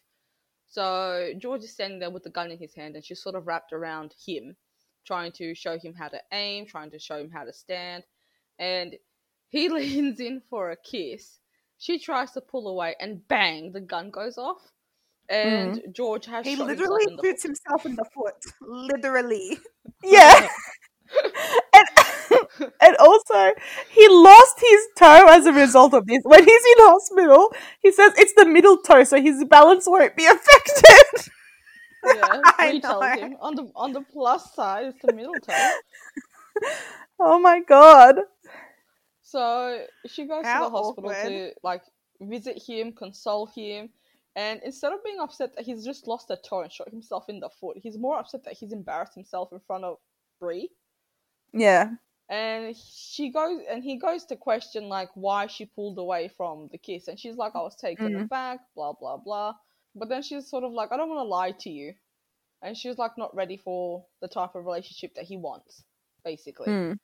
So George is standing there with the gun in his hand, and she's sort of wrapped around him, trying to show him how to aim, trying to show him how to stand, and he leans in for a kiss. She tries to pull away, and bang, the gun goes off. And George has He shot literally himself in the shoots foot. himself in the foot. Literally. Yeah. and, and also, he lost his toe as a result of this. When he's in hospital, he says it's the middle toe, so his balance won't be affected. Yeah, I Bree tells know. him on the on the plus side it's the middle toe. Oh my God. So she goes How to the hospital awkward. to like visit him, console him, and instead of being upset that he's just lost a toe and shot himself in the foot, he's more upset that he's embarrassed himself in front of Bree. Yeah. And she goes and he goes to question like why she pulled away from the kiss, and she's like, I was taken Mm. aback, blah blah blah. But then she's sort of like, I don't want to lie to you, and she's like not ready for the type of relationship that he wants, basically. Mm.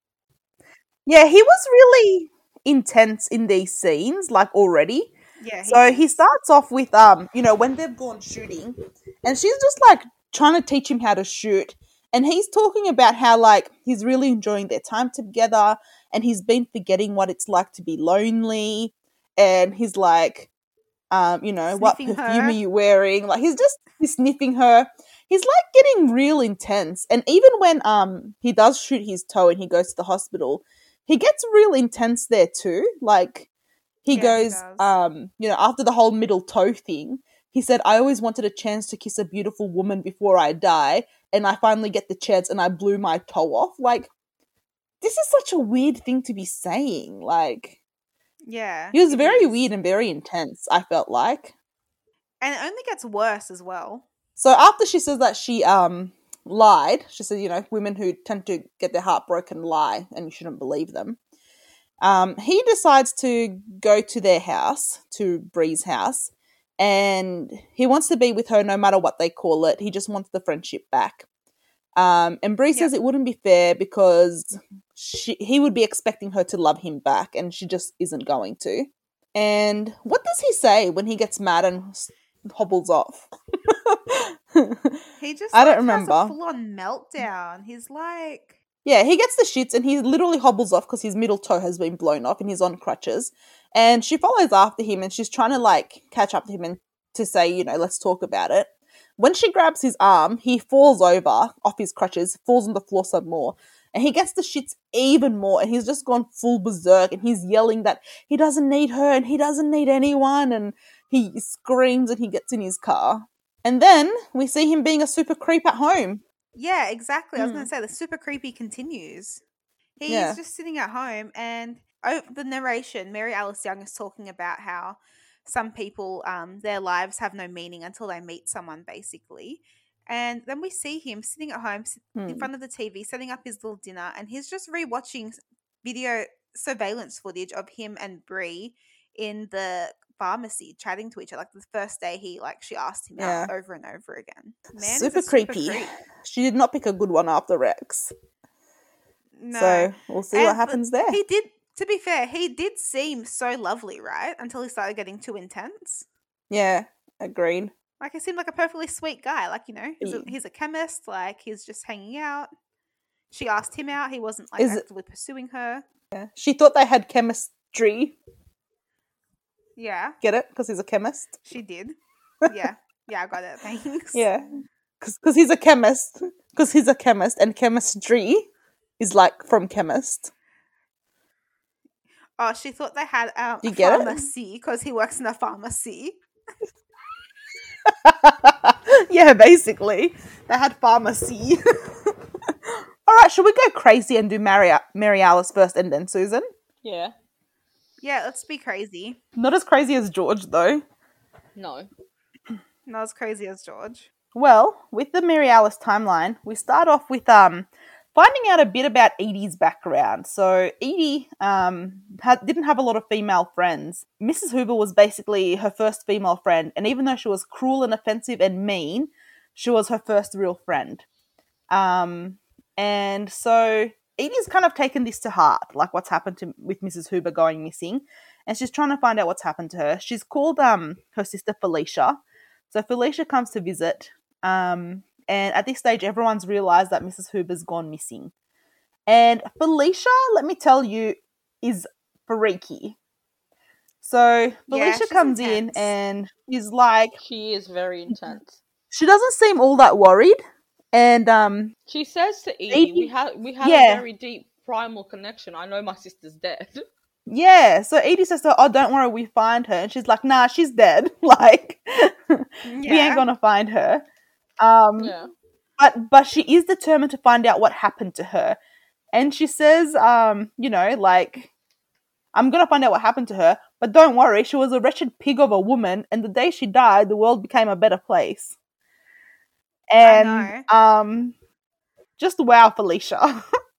Yeah, he was really intense in these scenes, like already. Yeah. So he is. starts off with, um, you know, when they've gone shooting, and she's just like trying to teach him how to shoot. And he's talking about how, like, he's really enjoying their time together, and he's been forgetting what it's like to be lonely. And he's like, um, you know, what Sniffing perfume her. are you wearing? Like, he's just he's sniffing her. He's like getting real intense. And even when um he does shoot his toe and he goes to the hospital, he gets real intense there too. Like, he Yeah, he goes, does. um, you know, after the whole middle toe thing, he said, I always wanted a chance to kiss a beautiful woman before I die, and I finally get the chance and I blew my toe off. Like, this is such a weird thing to be saying. Like, Yeah. he was it very is. weird and very intense, I felt like. And it only gets worse as well. So after she says that she um lied, she said, you know, women who tend to get their heart broken lie and you shouldn't believe them. Um, he decides to go to their house, to Bree's house, and he wants to be with her no matter what they call it. He just wants the friendship back. Um, and Bree Yep. says it wouldn't be fair because she, he would be expecting her to love him back, and she just isn't going to. And what does he say when he gets mad and s- hobbles off? He just I don't like, remember. has a full-on meltdown. He's like, Yeah, he gets the shits and he literally hobbles off because his middle toe has been blown off and he's on crutches. And she follows after him and she's trying to like catch up to him and to say, you know, let's talk about it. When she grabs his arm, he falls over off his crutches, falls on the floor some more. And he gets the shits even more and he's just gone full berserk and he's yelling that he doesn't need her and he doesn't need anyone. And he screams and he gets in his car. And then we see him being a super creep at home. yeah, exactly. I was Mm. going to say the super creepy continues. He's Yeah. just sitting at home, and over the narration, Mary Alice Young is talking about how some people, um, their lives have no meaning until they meet someone, basically. And then we see him sitting at home s- in Hmm. front of the T V, setting up his little dinner, and he's just rewatching s- video surveillance footage of him and Bree in the pharmacy chatting to each other. Like the first day, he like she asked him out Yeah. over and over again. Man, super is a creepy. creep. She did not pick a good one after Rex. No, So we'll see And what the- happens there. He did. To be fair, he did seem so lovely, right? Until he started getting too intense. Yeah, agreed. Like he seemed like a perfectly sweet guy. Like, you know, he's a, Yeah. he's a chemist. Like he's just hanging out. She asked him out. He wasn't like Is it- actively pursuing her. Yeah. She thought they had chemistry. Yeah, Get it? Because he's a chemist. she did. Yeah, yeah, I got it. Thanks. Yeah. Because he's a chemist. Because he's a chemist and chemistry is like from chemist. Oh, she thought they had um, Do you a get it? pharmacy because he works in a pharmacy. Yeah, basically. They had pharmacy. All right, should we go crazy and do Mary, Mary Alice first and then Susan? Yeah. Yeah, let's be crazy. Not as crazy as George, though. No. Not as crazy as George. Well, with the Mary Alice timeline, we start off with um finding out a bit about Edie's background. So Edie um had, didn't have a lot of female friends. Missus Hoover was basically her first female friend, and even though she was cruel and offensive and mean, she was her first real friend. Um, and so Edie's kind of taken this to heart, like what's happened to with Missus Hoover going missing, and she's trying to find out what's happened to her. She's called um her sister Felicia. So Felicia comes to visit. Um, and at this stage, everyone's realised that Missus Hoover's gone missing. And Felicia, let me tell you, is freaky. So Felicia she's comes in intense. and she's like, She is very intense. she doesn't seem all that worried. And um, She says to Edie, Edie- we have we have yeah. a very deep primal connection. I know my sister's dead. yeah, so Edie says to her, oh, don't worry, we find her. And she's like, nah, she's dead. Like, we ain't gonna find her. Um, Yeah. But but she is determined to find out what happened to her. And she says, um, you know, like, I'm going to find out what happened to her, but don't worry, she was a wretched pig of a woman, and the day she died, the world became a better place. And, um, just wow, Felicia.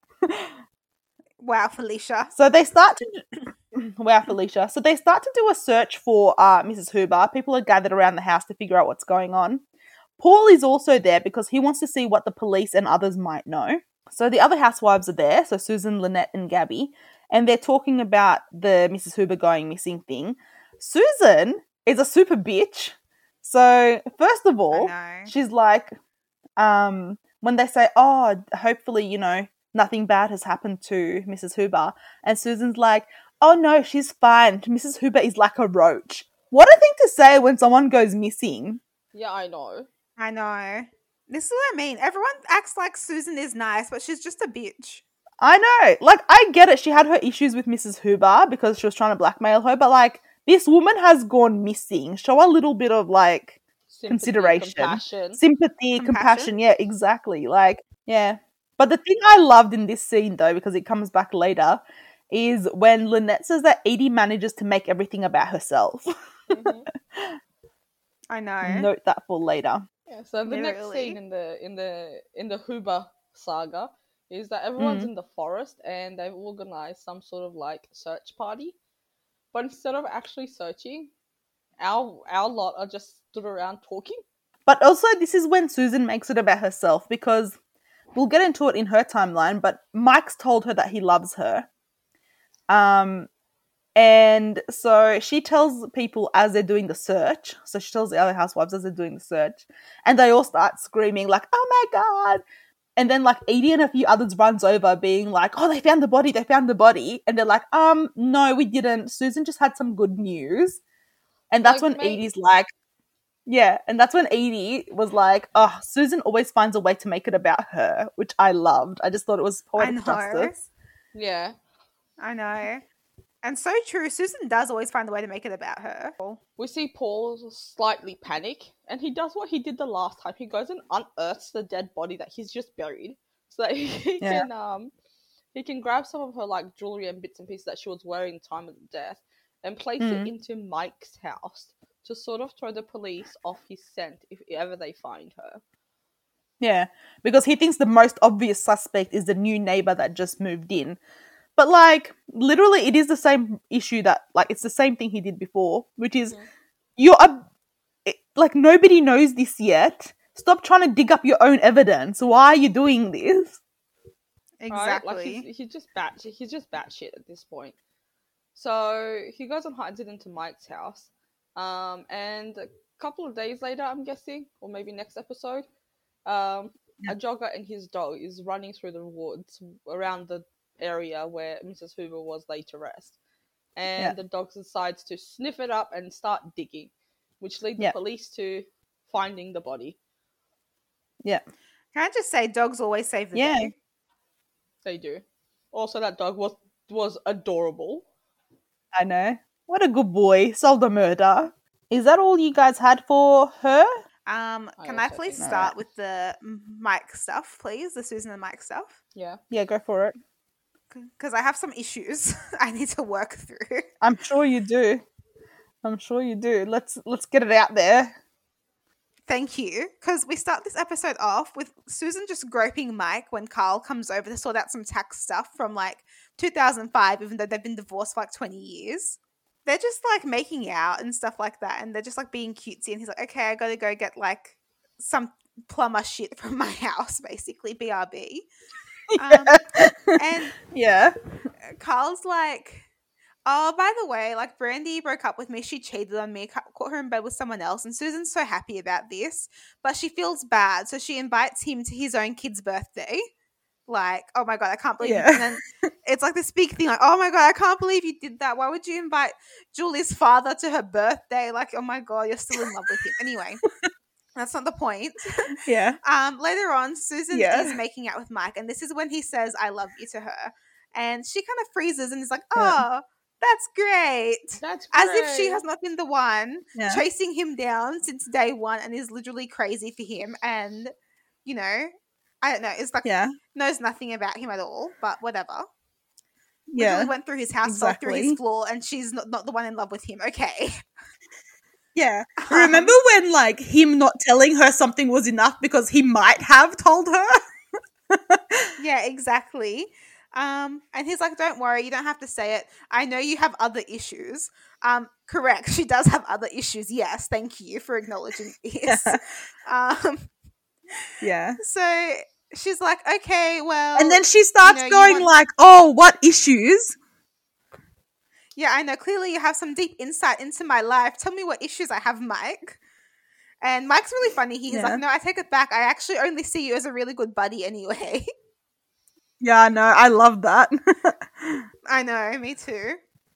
Wow, Felicia. So they start to, wow, Felicia. So they start to do a search for uh, Missus Hoover. People are gathered around the house to figure out what's going on. Paul is also there because he wants to see what the police and others might know. So the other housewives are there, so Susan, Lynette, and Gabby, and they're talking about the Missus Hoover going missing thing. Susan is a super bitch. So first of all, I know. she's like, um, when they say, oh, hopefully, you know, nothing bad has happened to Missus Hoover, and Susan's like, oh no, she's fine. Missus Hoover is like a roach. What a thing to say when someone goes missing. Yeah, I know. I know. This is what I mean. Everyone acts like Susan is nice, but she's just a bitch. I know. Like, I get it. She had her issues with Missus Hoover because she was trying to blackmail her, but, like, this woman has gone missing. Show a little bit of, like, Sympathy, consideration. compassion. Sympathy, Compassion? compassion. Yeah, exactly. Like, yeah. But the thing I loved in this scene, though, because it comes back later, is when Lynette says that Edie manages to make everything about herself. Mhm. I know. Note that for later. Yeah, so the next Literally. scene in the in the in the Hoover saga is that everyone's Mm. in the forest and they've organized some sort of like search party. But instead of actually searching, our our lot are just stood around talking. But also, this is when Susan makes it about herself because we'll get into it in her timeline. But Mike's told her that he loves her. Um, and so she tells people as they're doing the search. So she tells the other housewives as they're doing the search, and they all start screaming like, "Oh my god!" And then like Edie and a few others runs over, being like, "Oh, they found the body! They found the body!" And they're like, "Um, no, we didn't. Susan just had some good news." And that's Like, when mate- Edie's like, yeah, and that's when Edie was like, "Oh, Susan always finds a way to make it about her," which I loved. I just thought it was poetic know. justice. Yeah. I know. And so true. Susan does always find a way to make it about her. We see Paul slightly panic, and he does what he did the last time. He goes and unearths the dead body that he's just buried, so that he Yeah. can um he can grab some of her like jewelry and bits and pieces that she was wearing time of the death, and place Mm. it into Mike's house to sort of throw the police off his scent if ever they find her. Yeah, because he thinks the most obvious suspect is the new neighbor that just moved in. But like, literally, it is the same issue that, like, it's the same thing he did before, which is Mhm. you're a, it- like, nobody knows this yet. Stop trying to dig up your own evidence. Why are you doing this? Exactly. Right? Like he's, he's just bat he's just batshit at this point. So he goes and hides it into Mike's house. Um, and a couple of days later, I'm guessing, or maybe next episode, um, Yeah. a jogger and his dog is running through the woods around the area where Missus Hoover was laid to rest. And Yeah. the dog decides to sniff it up and start digging, which leads Yeah. the police to finding the body. Yeah. Can I just say, dogs always save the Yeah. day? They do. Also, that dog was was adorable. I know. What a good boy. Solved a murder. Is that all you guys had for her? Um, I can I also please think- start Alright. with the Mike stuff, please? The Susan and Mike stuff? Yeah. Yeah, go for it. Because I have some issues I need to work through. I'm sure you do. I'm sure you do. Let's let's get it out there. Thank you. Because we start this episode off with Susan just groping Mike when Carl comes over to sort out some tax stuff from like two thousand five, even though they've been divorced for like twenty years. They're just like making out and stuff like that. And they're just like being cutesy. And he's like, okay, I got to go get like some plumber shit from my house, basically, B R B. Um, and Yeah. Carl's like, oh, by the way, like Brandy broke up with me. She cheated on me, ca- caught her in bed with someone else. And Susan's so happy about this, but she feels bad. So she invites him to his own kid's birthday. Like, oh my God, I can't believe Yeah. you. And then it's like this big thing, like, oh my God, I can't believe you did that. Why would you invite Julie's father to her birthday? Like, oh my God, you're still in love with him. Anyway, that's not the point. Yeah. Um, later on, Susan Yeah. is making out with Mike, and this is when he says, I love you to her. And she kind of freezes and is like, Yeah. oh, that's great. That's As if she great. has not been the one Yeah. chasing him down since day one and is literally crazy for him. And, you know, I don't know, it's like Yeah. knows nothing about him at all, but whatever. Yeah. Literally went through his house, fell through his exactly. floor, and she's not, not the one in love with him. Okay. Yeah. Um, Remember when like him not telling her something was enough because he might have told her? Yeah, exactly. Um, and he's like, don't worry, you don't have to say it. I know you have other issues. Um, correct. She does have other issues. Yes. Thank you for acknowledging this. um, Yeah. so she's like, okay, well. And then she starts know, you going want- like, "Oh, what issues?" Yeah, I know. Clearly you have some deep insight into my life. Tell me what issues I have, Mike. And Mike's really funny. He's Yeah. like, no, I take it back. I actually only see you as a really good buddy anyway. Yeah, no, I love that. I know, me too.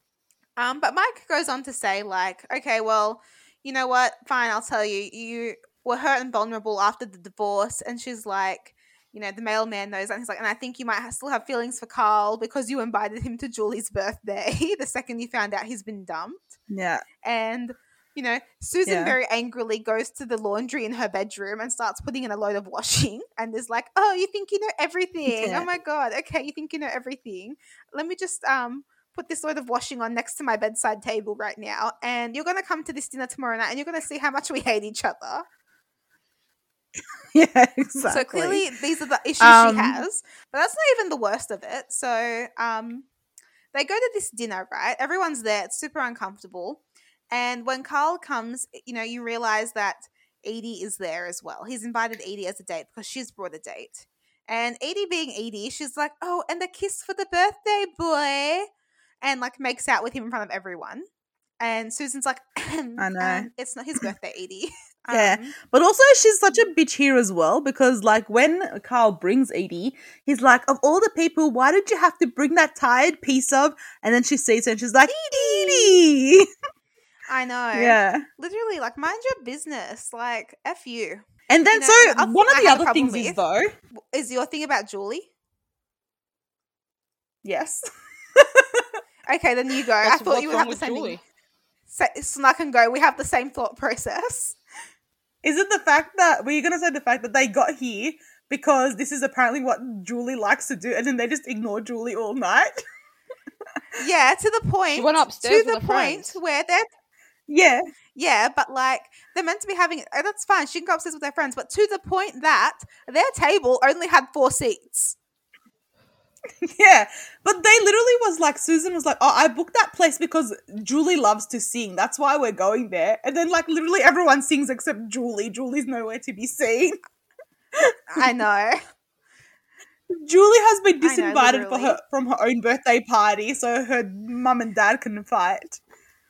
Um, but Mike goes on to say, like, okay, well, you know what? Fine, I'll tell you. You were hurt and vulnerable after the divorce. And she's like, you know, the mailman knows that. And he's like, and I think you might ha- still have feelings for Carl because you invited him to Julie's birthday the second you found out he's been dumped. Yeah. And, you know, Susan Yeah. very angrily goes to the laundry in her bedroom and starts putting in a load of washing and is like, oh, you think you know everything. Yeah. Oh my God. Okay, you think you know everything. Let me just um put this load of washing on next to my bedside table right now. And you're going to come to this dinner tomorrow night and you're going to see how much we hate each other. Yeah, exactly. So clearly these are the issues Um, she has. But that's not even the worst of it. So um they go to this dinner, right? Everyone's there. It's super uncomfortable. And when Carl comes, you know, you realize that Edie is there as well. He's invited Edie as a date because she's brought a date. And Edie being Edie, she's like, oh, and a kiss for the birthday boy. And like makes out with him in front of everyone. And Susan's like, I know. um, it's not his birthday, Edie. Yeah, Um, but also she's such a bitch here as well because, like, when Carl brings Edie, he's like, "Of all the people, why did you have to bring that tired piece of?" And then she sees her and she's like, "Edie." I know. Yeah, Literally, like, mind your business. Like, F you. and then You know, so the other one thing of I the have a other problem things is with- though, Is your thing about Julie? yes, Okay, then you go. I What's, thought what's you would wrong have the with same Julie? thing. So, Snuck and go. We have the same thought process. is it the fact that were you gonna say the fact that they got here because this is apparently what Julie likes to do, and then they just ignore Julie all night? Yeah, to the point. She went upstairs to the with her point friends. where they're Yeah, yeah, but like they're meant to be having. Oh, that's fine. She can go upstairs with her friends, but to the point that their table only had four seats. yeah, but they literally was like, Susan was like, "Oh, I booked that place because Julie loves to sing. That's why we're going there." And then, like, literally everyone sings except Julie. Julie's nowhere to be seen. I know. Julie has been I know, disinvited for literally. her from her own birthday party, so her mum and dad couldn't fight.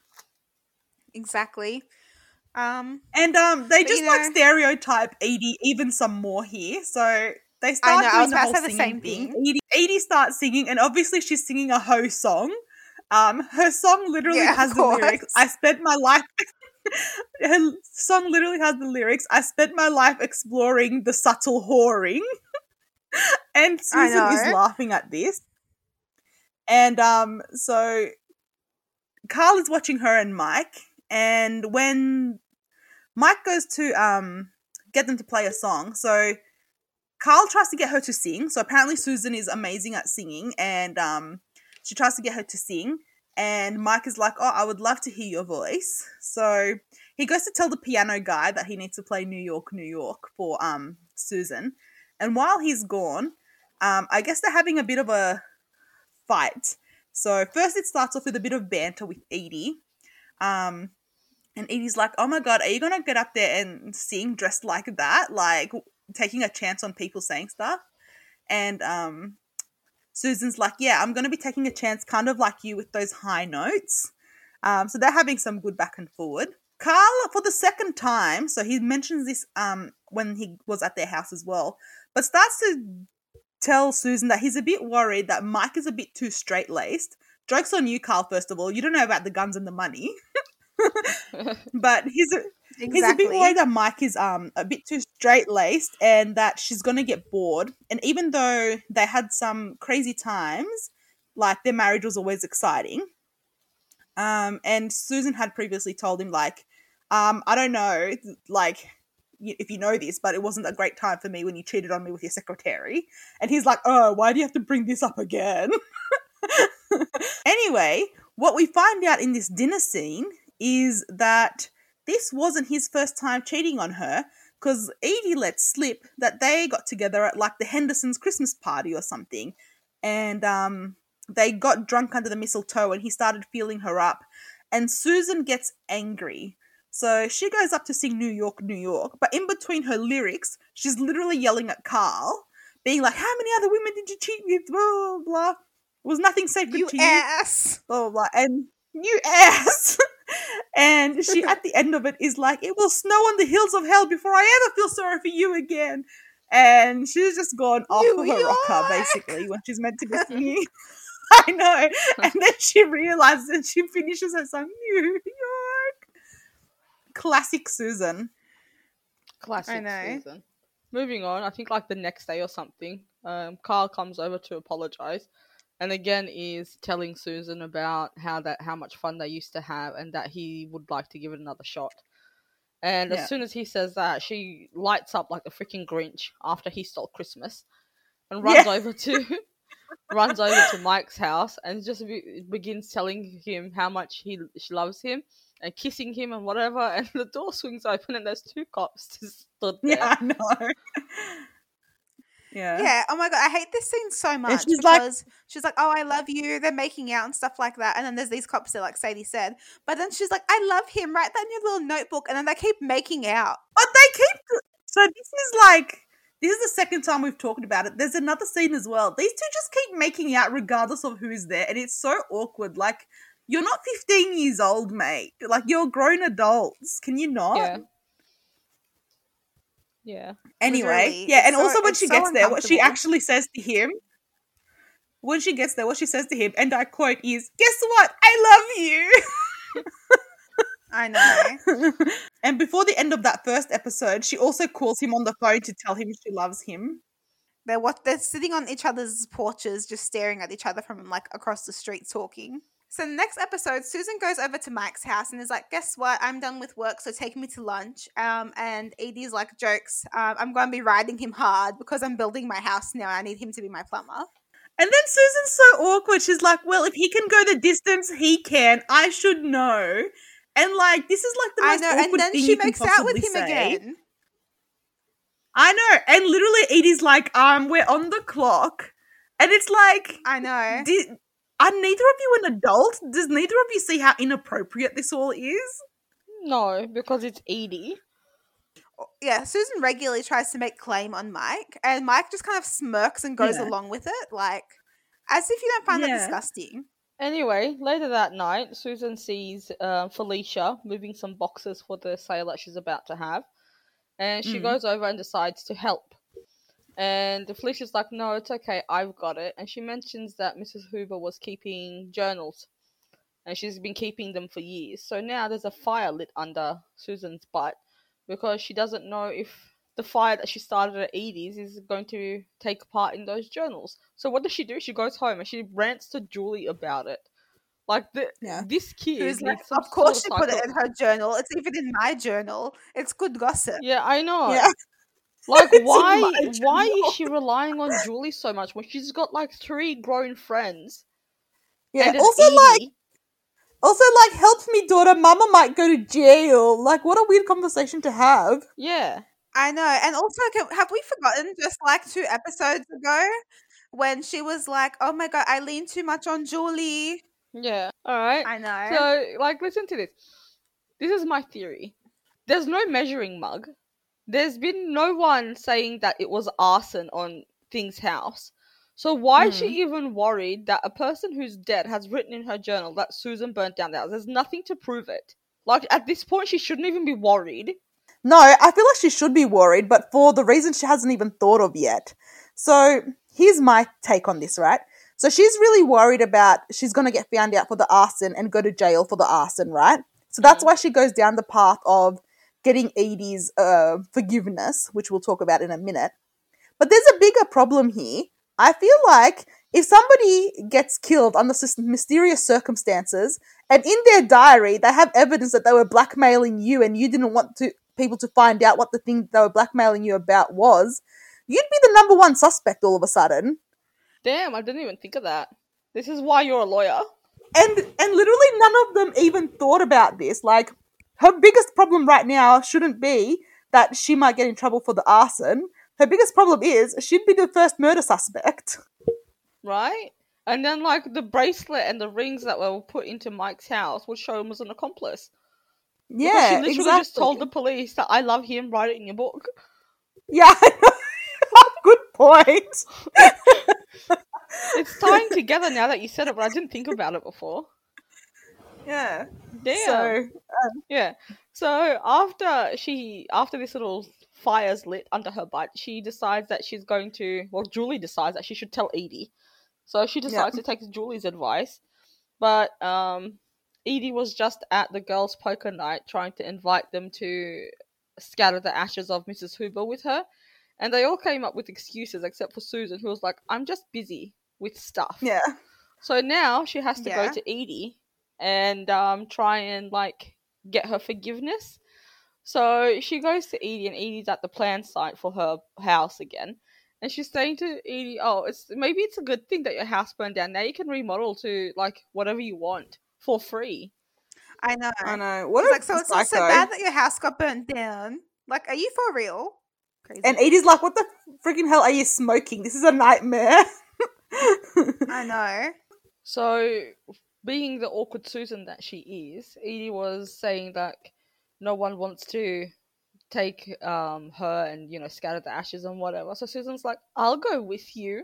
Exactly. Um, And um, they But, just you like know- stereotype Edie even some more here. So they I start know, I doing was the about to whole say the singing same thing. thing. Edie, Edie starts singing, and obviously she's singing a Ho song. Um, her song literally Yeah, of has the lyrics. course. I spent my life. Her song literally has the lyrics. I spent my life exploring the subtle whoring, and I Susan is know. laughing at this. And um, so Carl is watching her and Mike, and when Mike goes to um get them to play a song, so Carl tries to get her to sing. So apparently Susan is amazing at singing, and um she tries to get her to sing. And Mike is like, "Oh, I would love to hear your voice." So he goes to tell the piano guy that he needs to play New York, New York for um Susan. And while he's gone, um, I guess they're having a bit of a fight. So first it starts off with a bit of banter with Edie. Um, and Edie's like, "Oh my god, are you gonna get up there and sing dressed like that? Like taking a chance on people saying stuff?" And um, Susan's like, "Yeah, I'm gonna be taking a chance, kind of like you with those high notes." Um, so they're having some good back and forward. Carl, for the second time, so he mentions this um when he was at their house as well, but starts to tell Susan that he's a bit worried that Mike is a bit too straight-laced. Joke's on you, Carl, first of all. You don't know about the guns and the money. But he's a, Exactly. he's a bit worried that Mike is um a bit too straight-laced and that she's going to get bored. And even though they had some crazy times, like their marriage was always exciting. Um, and Susan had previously told him, like, um, I don't know, like, y- if you know this, but it wasn't a great time for me when you cheated on me with your secretary. And he's like, "Oh, why do you have to bring this up again?" Anyway, what we find out in this dinner scene is that this wasn't his first time cheating on her, because Edie let slip that they got together at like the Hendersons' Christmas party or something, and um, they got drunk under the mistletoe and he started feeling her up, and Susan gets angry. So she goes up to sing New York, New York, but in between her lyrics, she's literally yelling at Carl, being like, "How many other women did you cheat with? Blah, blah, blah. Was nothing sacred You to you?" ass. Blah, blah, blah. And you ass. And she, at the end of it, is like, "It will snow on the hills of hell before I ever feel sorry for you again." And she's just gone off New of her rocker, York. basically, when she's meant to be singing. I know. And then she realizes and she finishes her song, "New York." Classic Susan. Classic know. Susan. Moving on, I think like the next day or something, um, Carl comes over to apologize, and again is telling Susan about how that how much fun they used to have, and that he would like to give it another shot. And Yeah. as soon as he says that, she lights up like the freaking Grinch after he stole Christmas, and runs Yeah. over to runs over to Mike's house and just be- begins telling him how much he she loves him, and kissing him and whatever, and the door swings open and there's two cops just stood there. Yeah, I know. Yeah. Yeah. Oh my god, I hate this scene so much she's like- because she's like, "Oh, I love you." They're making out and stuff like that, and then there's these cops that, like Sadie said, but then she's like, "I love him." Write that in your little notebook, and then they keep making out. But they keep. So this is like. This is the second time we've talked about it. There's another scene as well. These two just keep making out regardless of who's there, and it's so awkward. Like, you're not fifteen years old, mate. Like, you're grown adults. Can you not? Yeah. Yeah. Anyway, Literally, yeah, and it's so- also when it's she so gets there, what she uncomfortable. actually says to him, when she gets there, what she says to him, and I quote, is, "Guess what? I love you." I know. And before the end of that first episode, she also calls him on the phone to tell him she loves him. They're what they're sitting on each other's porches, just staring at each other from like across the street, talking. So the next episode, Susan goes over to Mike's house and is like, "Guess what? I'm done with work, so take me to lunch." Um, and Edie's like, "Jokes. Um, I'm going to be riding him hard because I'm building my house now. I need him to be my plumber." And then Susan's so awkward. She's like, "Well, if he can go the distance, he can. I should know." And like, this is like the I most know. awkward And then thing she you can makes out with possibly him say. again. I know. And literally, Edie's like, "Um, we're on the clock," and it's like, I know. Did, are neither of you an adult? Does neither of you see how inappropriate this all is? No, because it's Edie. Yeah, Susan regularly tries to make claim on Mike, and Mike just kind of smirks and goes Yeah. along with it, like as if you don't find Yeah. that disgusting. Anyway, later that night, Susan sees uh, Felicia moving some boxes for the sale that she's about to have. And she Mm. goes over and decides to help. And Felicia's like, "No, it's okay, I've got it." And she mentions that Missus Hoover was keeping journals. And she's been keeping them for years. So now there's a fire lit under Susan's butt because she doesn't know if the fire that she started at Edie's is going to take part in those journals. So what does she do? She goes home and she rants to Julie about it. Like, the, Yeah. this kid Who's like, needs some of course she sort of put it psycho- in her journal. It's even in my journal. It's good gossip. Yeah, I know. Yeah. Like, It's in why my why journal. is she relying on Julie so much when she's got like three grown friends? Yeah. And an Also, like, Edie? also, like, help me, daughter. Mama might go to jail. Like, what a weird conversation to have. Yeah. I know. And also, can, have we forgotten just like two episodes ago when she was like, "Oh my god, I lean too much on Julie." Yeah. Alright. I know. So, like, listen to this. This is my theory. There's no measuring mug. There's been no one saying that it was arson on Thing's house. So why is she Hmm. even worried that a person who's dead has written in her journal that Susan burnt down the house? There's nothing to prove it. Like, at this point, she shouldn't even be worried. No, I feel like she should be worried, but for the reason she hasn't even thought of yet. So here's my take on this, right? So she's really worried about she's going to get found out for the arson and go to jail for the arson, right? So that's Mm. why she goes down the path of getting Edie's uh, forgiveness, which we'll talk about in a minute. But there's a bigger problem here. I feel like if somebody gets killed under s- mysterious circumstances, and in their diary they have evidence that they were blackmailing you and you didn't want to people to find out what the thing they were blackmailing you about was, you'd be the number one suspect all of a sudden. Damn, I didn't even think of that. This is why you're a lawyer. And and literally none of them even thought about this. Like, her biggest problem right now shouldn't be that she might get in trouble for the arson. Her biggest problem is she'd be the first murder suspect. Right? And then, like, the bracelet and the rings that were put into Mike's house would show him as an accomplice. Because Yeah, she literally exactly. just told the police that I love him, write it in your book. Yeah, I know. Good point. It's tying together now that you said it, but I didn't think about it before. Yeah. Damn. So, Yeah. So after she, after this little fire's lit under her butt, she decides that she's going to, well, Julie decides that she should tell Edie. So she decides to take Julie's advice. But um, Edie was just at the girls' poker night trying to invite them to scatter the ashes of Missus Hoover with her. And they all came up with excuses except for Susan, who was like, I'm just busy with stuff. yeah. So now she has to Yeah. go to Edie and um, try and, like, get her forgiveness. So she goes to Edie, and Edie's at the plan site for her house again. And she's saying to Edie, oh, it's maybe it's a good thing that your house burned down. Now you can remodel to, like, whatever you want for free. I know. I know. What She's a like, so it's not so psycho. bad that your house got burnt down. Like, are you for real? Crazy. And Edie's like, what the freaking hell are you smoking? This is a nightmare. I know. So, being the awkward Susan that she is, Edie was saying that no one wants to take um her and, you know, scatter the ashes and whatever. So Susan's like, I'll go with you.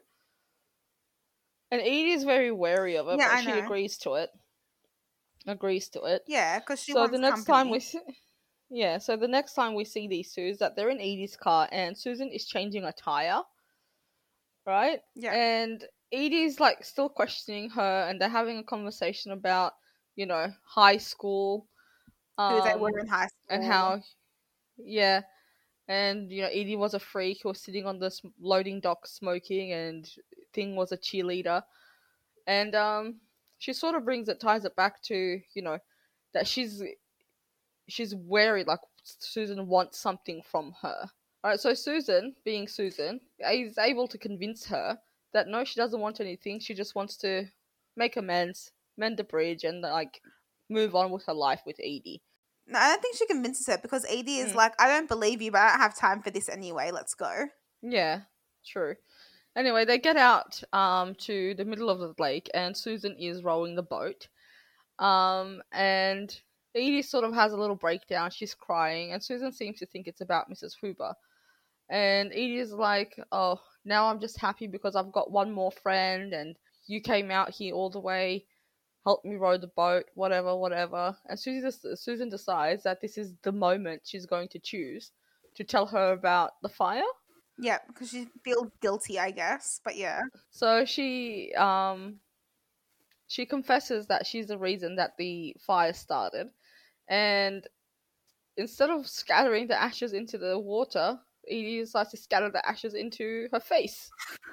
And Edie's very wary of it, Yeah, but I she know. agrees to it. Agrees to it. Yeah, because she so wants the next company. time we see, yeah, so the next time we see these two is that they're in Edie's car and Susan is changing a tire, right? Yeah. And Edie's like still questioning her, and they're having a conversation about, you know, high school, Who they um, were in high school. and how, yeah, and you know, Edie was a freak who was sitting on the sm- loading dock smoking, and Thing was a cheerleader, and um, she sort of brings it, ties it back to, you know, that she's she's wary, like Susan wants something from her. Alright, so Susan, being Susan, is able to convince her that no, she doesn't want anything, she just wants to make amends, mend the bridge, and like move on with her life with Edie. No, I don't think she convinces her because Edie is Mm. like, I don't believe you, but I don't have time for this anyway. Let's go. Yeah, true. Anyway, they get out um to the middle of the lake, and Susan is rowing the boat. Um, and Edie sort of has a little breakdown. She's crying, and Susan seems to think it's about Missus Huber. And Edie is like, "Oh, now I'm just happy because I've got one more friend, and you came out here all the way, helped me row the boat, whatever, whatever." And Susan, Susan decides that this is the moment she's going to choose to tell her about the fire. Yeah, because she feels guilty, I guess. But yeah. So she um she confesses that she's the reason that the fire started, and instead of scattering the ashes into the water, Edie decides to scatter the ashes into her face.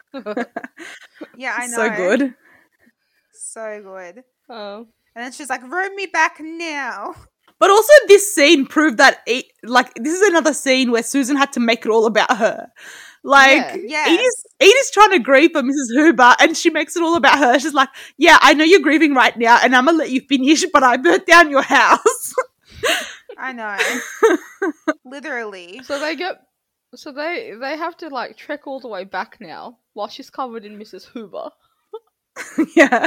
Yeah, I know. So good. So good. Oh. And then she's like, row me back now. But also this scene proved that, it, like, this is another scene where Susan had to make it all about her. Like, Yeah. Yes. Edie's, Edie's trying to grieve for Missus Huber, and she makes it all about her. She's like, yeah, I know you're grieving right now, and I'm going to let you finish, but I burnt down your house. I know. Literally. So they get so they they have to like trek all the way back now while she's covered in Missus Huber. Yeah.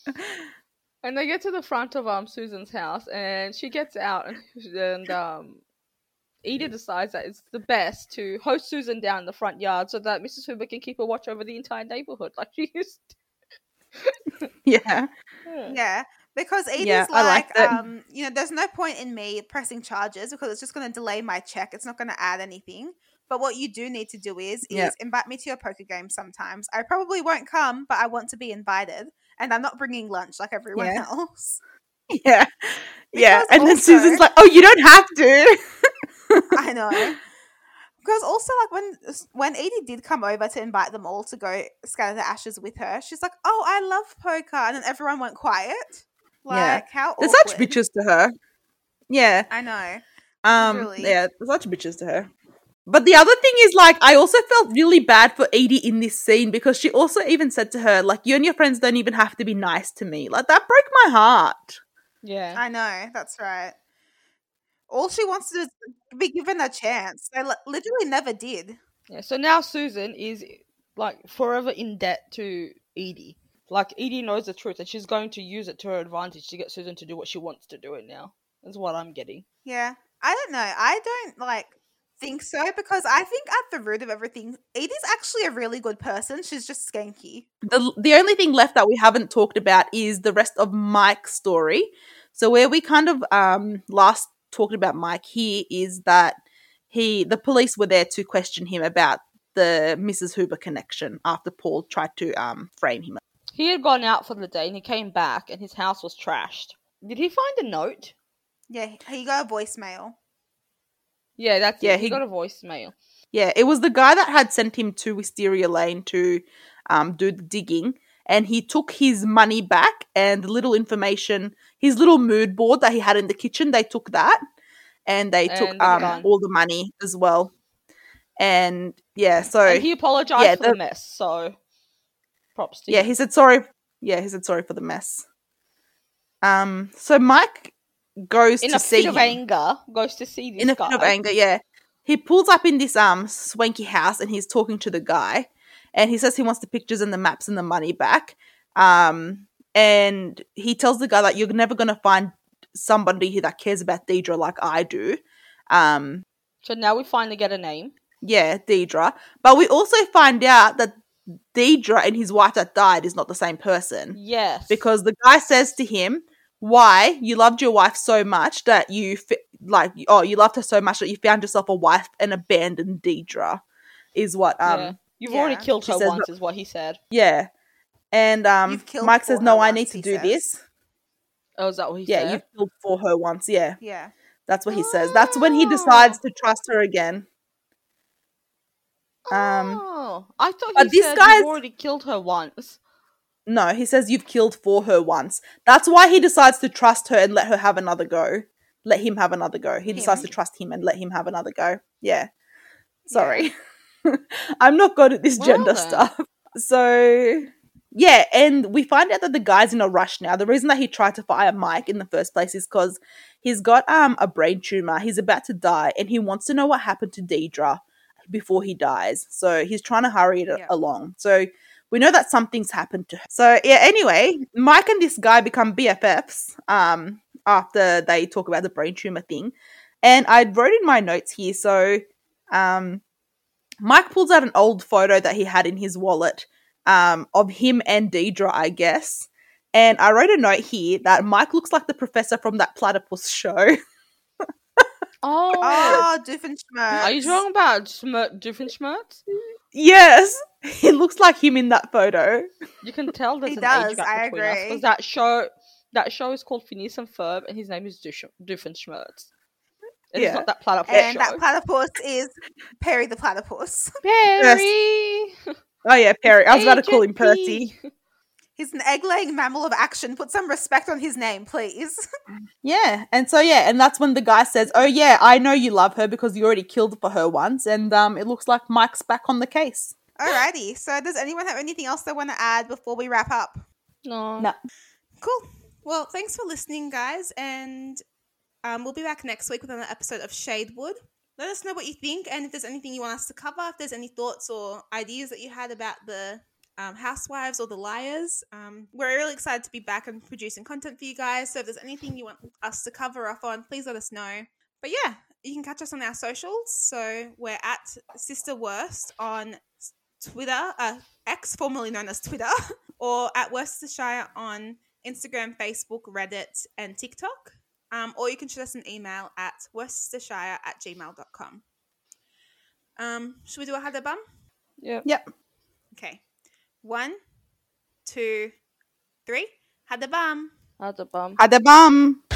And they get to the front of um Susan's house, and she gets out, and, and um Edie decides that it's the best to host Susan down the front yard so that Missus Huber can keep a watch over the entire neighborhood like she used to. Yeah. Yeah. Yeah. Because Edie's Yeah, I like, like that. um, you know, there's no point in me pressing charges because it's just going to delay my check. It's not going to add anything. But what you do need to do is, is Yeah. invite me to your poker game sometimes. I probably won't come, but I want to be invited. And I'm not bringing lunch like everyone Yeah. else. Yeah. Yeah. Because And then also- Susan's like, oh, you don't have to. I know. Because also, like, when when Edie did come over to invite them all to go scatter the ashes with her, she's like, oh, I love poker. And then everyone went quiet. Like, Yeah. how They're awkward. such bitches to her. Yeah. I know. Um, Literally. yeah, they're such bitches to her. But the other thing is, like, I also felt really bad for Edie in this scene because she also even said to her, like, you and your friends don't even have to be nice to me. Like, that broke my heart. Yeah. I know. That's right. All she wants to do is be given a chance. They li- literally never did. Yeah, so now Susan is like forever in debt to Edie. Like Edie knows the truth, and she's going to use it to her advantage to get Susan to do what she wants to do it now. That's what I'm getting. Yeah. I don't know. I don't, like, think so because I think at the root of everything, Edie's actually a really good person. She's just skanky. The, the only thing left that we haven't talked about is the rest of Mike's story. So where we kind of um last talked about Mike here is that he the police were there to question him about the Missus Huber connection after Paul tried to um frame him. He had gone out for the day and he came back and his house was trashed. Did he find a note? Yeah. He got a voicemail. Yeah, that's Yeah, it. He, he- got a voicemail. Yeah, it was the guy that had sent him to Wisteria Lane to um, do the digging, and he took his money back and the little information, his little mood board that he had in the kitchen, they took that, and they took And the um, gun. all the money as well. And yeah, so And he apologized yeah, for the- the mess, so props to yeah, him. he said sorry. Yeah, he said sorry for the mess. Um, so Mike goes In to a see fit of him. anger, goes to see this in a guy. fit of anger, yeah. He pulls up in this um swanky house and he's talking to the guy, and he says he wants the pictures and the maps and the money back. Um, and he tells the guy that you're never gonna find somebody that cares about Deidre like I do. Um, So now we finally get a name. yeah, Deidre. But we also find out that Deidre and his wife that died is not the same person. Yes. Because the guy says to him, why you loved your wife so much that you fi- like oh you loved her so much that you found yourself a wife and abandoned Deidre is what um yeah. You've yeah, already killed she her says, once, is what he said. yeah. And um You've killed Mike for says her no, I once, need to he do says. this. Oh, is that what he Yeah, said? you've killed for her once. Yeah, Yeah. that's what he says. That's when he decides to trust her again. Um Oh, I thought but he this said guy's- you've already killed her once. No, he says you've killed for her once. That's why he decides to trust her and let her have another go. Let him have another go. He Him. decides to trust him and let him have another go. Yeah. Sorry. I'm not good at this Well gender then. stuff. So, yeah, and we find out that the guy's in a rush now. The reason that he tried to fire Mike in the first place is because he's got um a brain tumor. He's about to die, and he wants to know what happened to Deidre before he dies. So he's trying to hurry it Yeah. along. So we know that something's happened to her. So yeah, anyway, Mike and this guy become B F Fs um, after they talk about the brain tumor thing. And I wrote in my notes here, so um, Mike pulls out an old photo that he had in his wallet um, of him and Deidre, I guess. And I wrote a note here that Mike looks like the professor from that platypus show. Oh, Oh, Doofenshmirtz. are you talking about Smir- Doofenshmirtz? Yes, he looks like him in that photo. You can tell there's He an does, age gap I between us agree. because that show, that show is called Phineas and Ferb, and his name is Doof- Doofenshmirtz. It Yeah. is not that platypus And show. that platypus is Perry the platypus. Perry. Oh yeah, Perry. I was about to call him Agent Percy. P. He's an egg-laying mammal of action. Put some respect on his name, please. Yeah, and so yeah, and that's when the guy says, "Oh yeah, I know you love her because you already killed for her once," and um, it looks like Mike's back on the case. Alrighty. So does anyone have anything else they want to add before we wrap up? No. No. Cool. Well, thanks for listening, guys, and um, we'll be back next week with another episode of Shadewood. Let us know what you think, and if there's anything you want us to cover, if there's any thoughts or ideas that you had about the um, housewives or the liars. Um, we're really excited to be back and producing content for you guys, so if there's anything you want us to cover off on, please let us know. But yeah, you can catch us on our socials. So we're at Sister Worst on Twitter, uh, X, formerly known as Twitter, or at Worcestershire on Instagram, Facebook, Reddit, and TikTok. Um, or you can shoot us an email at worcestershire at gmail dot com. Um, should we do a Had a Bum? Yep. Yep. Okay. One, two, three. Had a Bum. That's a bum. Had a bum.